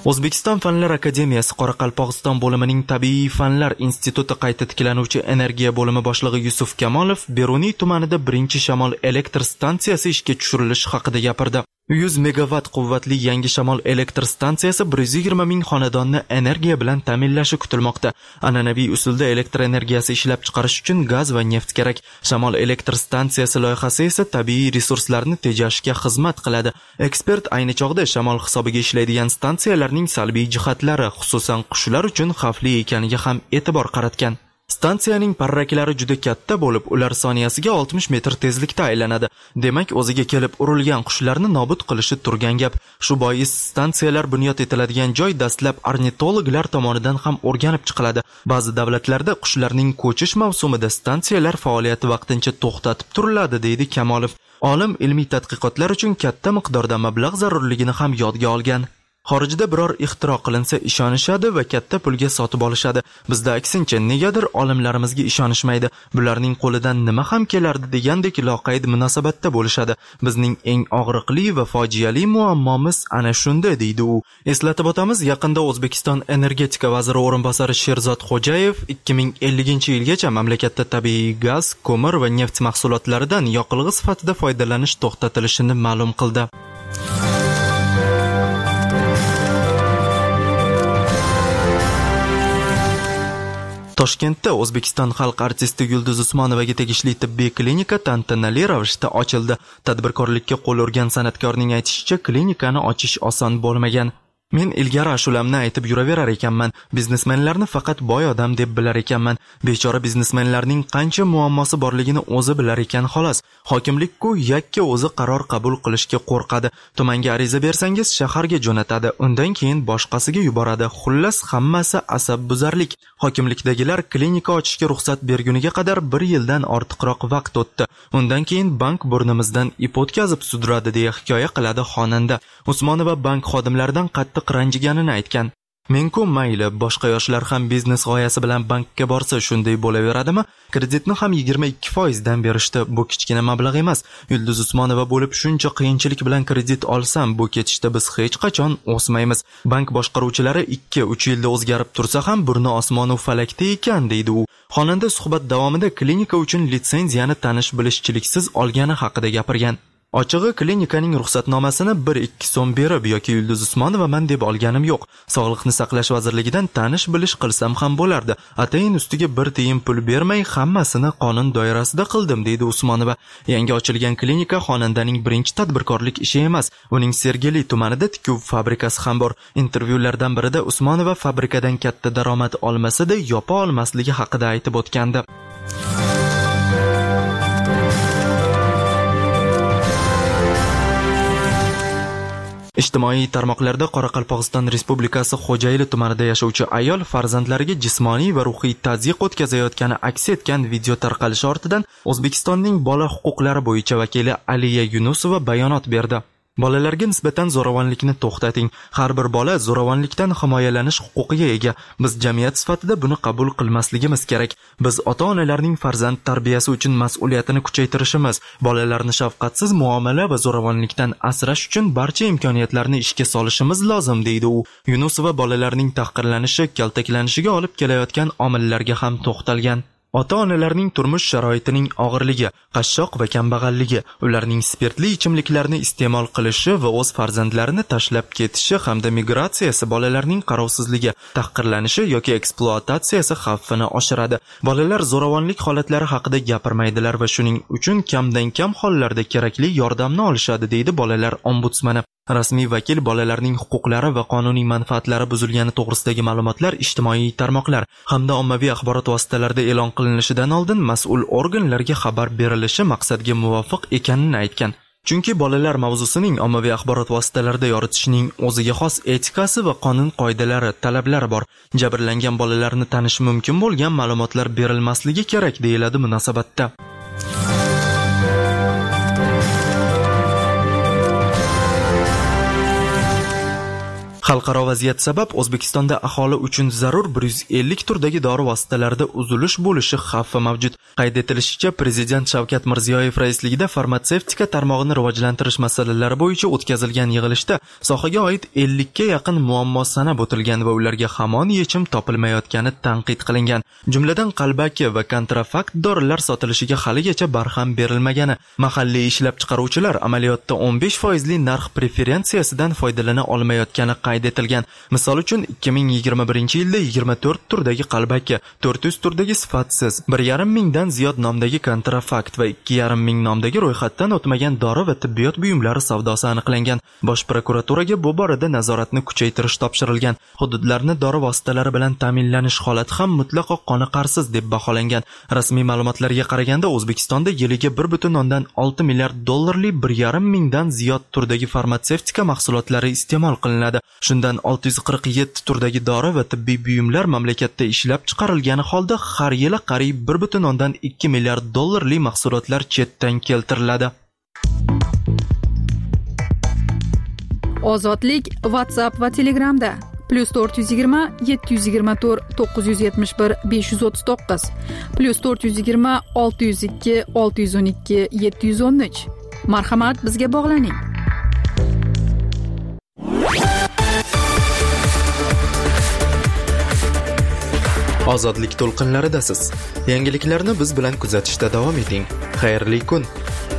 O'zbekiston Fanlar akademiyasi Qoraqalpog'iston bo'limining Tabiiy fanlar instituti qayta tiklanuvchi energiya bo'limi boshlig'i Yusuf Kamolov Beruniy tumanida birinchi shamol elektr stansiyasi ishga tushirilishi haqida gapirdi. yuz megawatt quvvatli yangi shamol elektr stansiyasi bir yuz yigirma ming xonadonni energiya bilan ta'minlashi kutilmoqda. An'anaviy usulda elektr energiyasi ishlab chiqarish uchun gaz va neft kerak. Shamol elektr stansiyasi loyihasi esa tabiiy resurslarni tejashga xizmat qiladi. Ekspert ayni chog'da shamol hisobiga ishlaydigan stansiyalarning salbiy jihatlari, xususan qushlar uchun xavfli ekaniga ham e'tibor qaratgan. Stansiyaning parraklari juda katta bo'lib, ular soniyasiga oltmish metr tezlikda aylanadi. Demak, o'ziga kelib urilgan qushlarni nobud qilishi turgan gap. Shu bois stansiyalar bunyod etiladigan joy dastlab ornitologlar tomonidan ham o'rganib chiqiladi. Ba'zi davlatlarda qushlarning ko'chish mavsumida stansiyalar faoliyati vaqtincha to'xtatib turiladi, deydi Kamolov. Olim ilmiy tadqiqotlar uchun katta miqdorda mablag' zarurligini ham yodga olgan. Xorijda biror ixtiro qilinsa ishonishadi va katta pulga sotib olishadi. Bizda aksincha negadir olimlarimizga ishonishmaydi. Bularning qo'lidan nima ham kelardi degandek loqayd munosabatda bo'lishadi. Bizning eng og'riqli va fojiali muammomiz ana shunda, deydi u. Eslatib o'tamiz, yaqinda O'zbekiston energetika vaziri o'rinbosari Sherzod Xo'jayev ikki ming ellinchi yilgacha mamlakatda tabiiy gaz, ko'mir va neft mahsulotlaridan yoqilg'i sifatida foydalanish to'xtatilishini ma'lum qildi. Toshkentda O'zbekiston xalq artisti Yulduz Usmonovaga tegishli tibbiy klinika tantanali ravishda ochildi. Tadbirkorlikka qo'l urgan san'atkorning aytishicha, klinikani ochish oson bo'lmagan. Men ilgari ashulamni aytib yuraverar ekanman. Biznesmenlarni faqat boy odam deb bilar ekanman. Bechora biznesmenlarning qancha muammosi borligini o'zi bilar ekan xolos. Hokimlik-ku yakka o'zi qaror qabul qilishga qo'rqadi. Tumanga ariza bersangiz shaharga jo'natadi, undan keyin boshqasiga yuboradi. Xullas hammasi asabbuzarlik. Hokimlikdagilar klinika ochishga ruxsat berguniga qadar bir yildan ortiqroq vaqt o'tdi. Undan keyin bank burnimizdan ip o'tkazib sudradi, deya hikoya qiladi xonanda. Usmonova bank xodimlaridan qattiq ranjiganini aytgan. Men-ku mayli, boshqa yoshlar ham biznes g'oyasi bilan bankka borsa shunday bo'laveradimi? Kreditni ham yigirma ikki foiz dan berishdi. Bu kichkina mablag' emas. Yulduz Usmonova bo'lib shuncha qiyinchilik bilan kredit olsam, bu ketishda biz hech qachon o'smaymiz. Bank boshqaruvchilari ikki uch yilda o'zgarib tursa ham burni osmonu falakda ekan, deydi u. Xonanda suhbat davomida klinika uchun litsenziyani tanish-bilishchiliksiz olgani haqida gapirgan. Ochig'i, klinikaning ruxsatnomasini bir ikki so'm berib yoki Yulduz Usmonova man deb olganim yo'q. Sog'liqni saqlash vazirligidan tanish bilish qilsam ham bo'lardi. Atayin ustiga bir tiyin pul bermay hammasini qonun doirasida qildim, deydi Usmonova. Yangi ochilgan klinika xonandaning birinchi tadbirkorlik ishi emas. Uning Sergeli tumanida tikuv fabrikasi ham bor. Intervyulardan birida Usmonova fabrikadan katta daromad olmasa-da yopa olmasligi haqida aytib o'tgandi. Ijtimoiy tarmoqlarda Qoraqalpog'iston Respublikasi Xo'jayli tumanida yashovchi ayol farzandlariga jismoniy va ruhiy tazyiq o'tkazayotgani aks etgan video tarqalishi ortidan O'zbekistonning bola huquqlari bo'yicha vakili Aliya Yunusova bayonot berdi. Bolalarga nisbatan zo'ravonlikni to'xtating. Har bir bola zo'ravonlikdan himoyalanish huquqiga ega. Biz jamiyat sifatida buni qabul qilmasligimiz kerak. Biz ota-onalarning farzand tarbiyasi uchun mas'uliyatini kuchaytirishimiz, bolalarni shafqatsiz muomala va zo'ravonlikdan asrash uchun barcha imkoniyatlarni ishga solishimiz lozim, deydi u. Yunusova bolalarning tahqirlanishi, kaltaklanishiga olib kelayotgan omillarga ham to'xtalgan. Ota-onalarning turmush sharoitining og'irligi, qashshoq va kambag'alligi, ularning spirtli ichimliklarni iste'mol qilishi va o'z farzandlarini tashlab ketishi hamda migratsiyasi bolalarning qarovsizligi, tahqirlanishi yoki ekspluatatsiyasi xavfini oshiradi. Bolalar zo'ravonlik holatlari haqida gapirmaydilar va shuning uchun kamdan kam hollarda kerakli yordamni olishadi, deydi bolalar ombudsmani. Rasmiy vakil bolalarning huquqlari va qonuniy manfaatlari buzilgani to'g'risidagi ma'lumotlar ijtimoiy tarmoqlar hamda ommaviy axborot vositalarida e'lon qilinishidan oldin mas'ul organlarga xabar berilishi maqsadga muvofiq ekanini aytgan. Chunki bolalar mavzusining ommaviy axborot vositalarida yoritishning o'ziga xos etikasi va qonun qoidalari, talablari bor. Jabrlangan bolalarni tanish mumkin bo'lgan ma'lumotlar berilmasligi kerak, deyiladi munosabatda. Xalqaro vaziyat sabab O'zbekistonda aholi uchun zarur bir yuz ellik turdagi dori vositalarida uzilish bo'lishi xavfi mavjud. Qayd etilishicha, Prezident Shavkat Mirziyoyev raisligida farmatsevtika tarmog'ini rivojlantirish masalalari bo'yicha o'tkazilgan yig'ilishda sohaga oid ellikka yaqin muammo sanab o'tilgan va ularga hamon yechim topilmayotgani tanqid qilingan. Jumladan qalbaki va kontrafakt dorilar sotilishiga haligacha barham berilmagani, mahalliy ishlab chiqaruvchilar amaliyotda o'n besh foizli narx preferensiyasidan foydalana olmayotgani qayd etilgan. Misol uchun ikki ming yigirma birinchi yilda yigirma to'rt turdagi qalbaki, to'rt yuz turdagi sifatsiz, bir yarim mingdan ziyod nomdagi kontrafakt va ikki yarim ming nomdagi ro'yxatdan o'tmagan dori va tibbiyot buyumlari savdosi aniqlangan. Bosh prokuraturaga bu borada nazoratni kuchaytirish topshirilgan. Hududlarni dori vositalari bilan ta'minlanish holati ham mutlaqo qoniqarsiz deb baholangan. Rasmiy ma'lumotlarga qaraganda O'zbekistonda yiliga bir butun o'ndan olti milliard dollarli bir yarim mingdan ziyod turdagi farmatsevtika mahsulotlari iste'mol qilinadi. Shundan olti yuz qirq yetti turdagi dori va tibbiy buyumlar mamlakatda ishlab chiqarilgani holda har yili qariyb bir butun o'ndan ikki milliard dollarli mahsulotlar chetdan keltiriladi. Ozodlik WhatsApp va Telegramda plus to'rt yuz yigirma yetti yuz yigirma to'rt to'qqiz yuz yetmish bir besh yuz o'ttiz to'qqiz plus to'rt yuz yigirma olti yuz ikki olti yuz o'n ikki yetti yuz o'n uch. Marhamat, bizga bog'laning. Ozodlik to'lqinlaridasiz. Yangiliklarni biz bilan kuzatishda davom eting. Xayrli kun.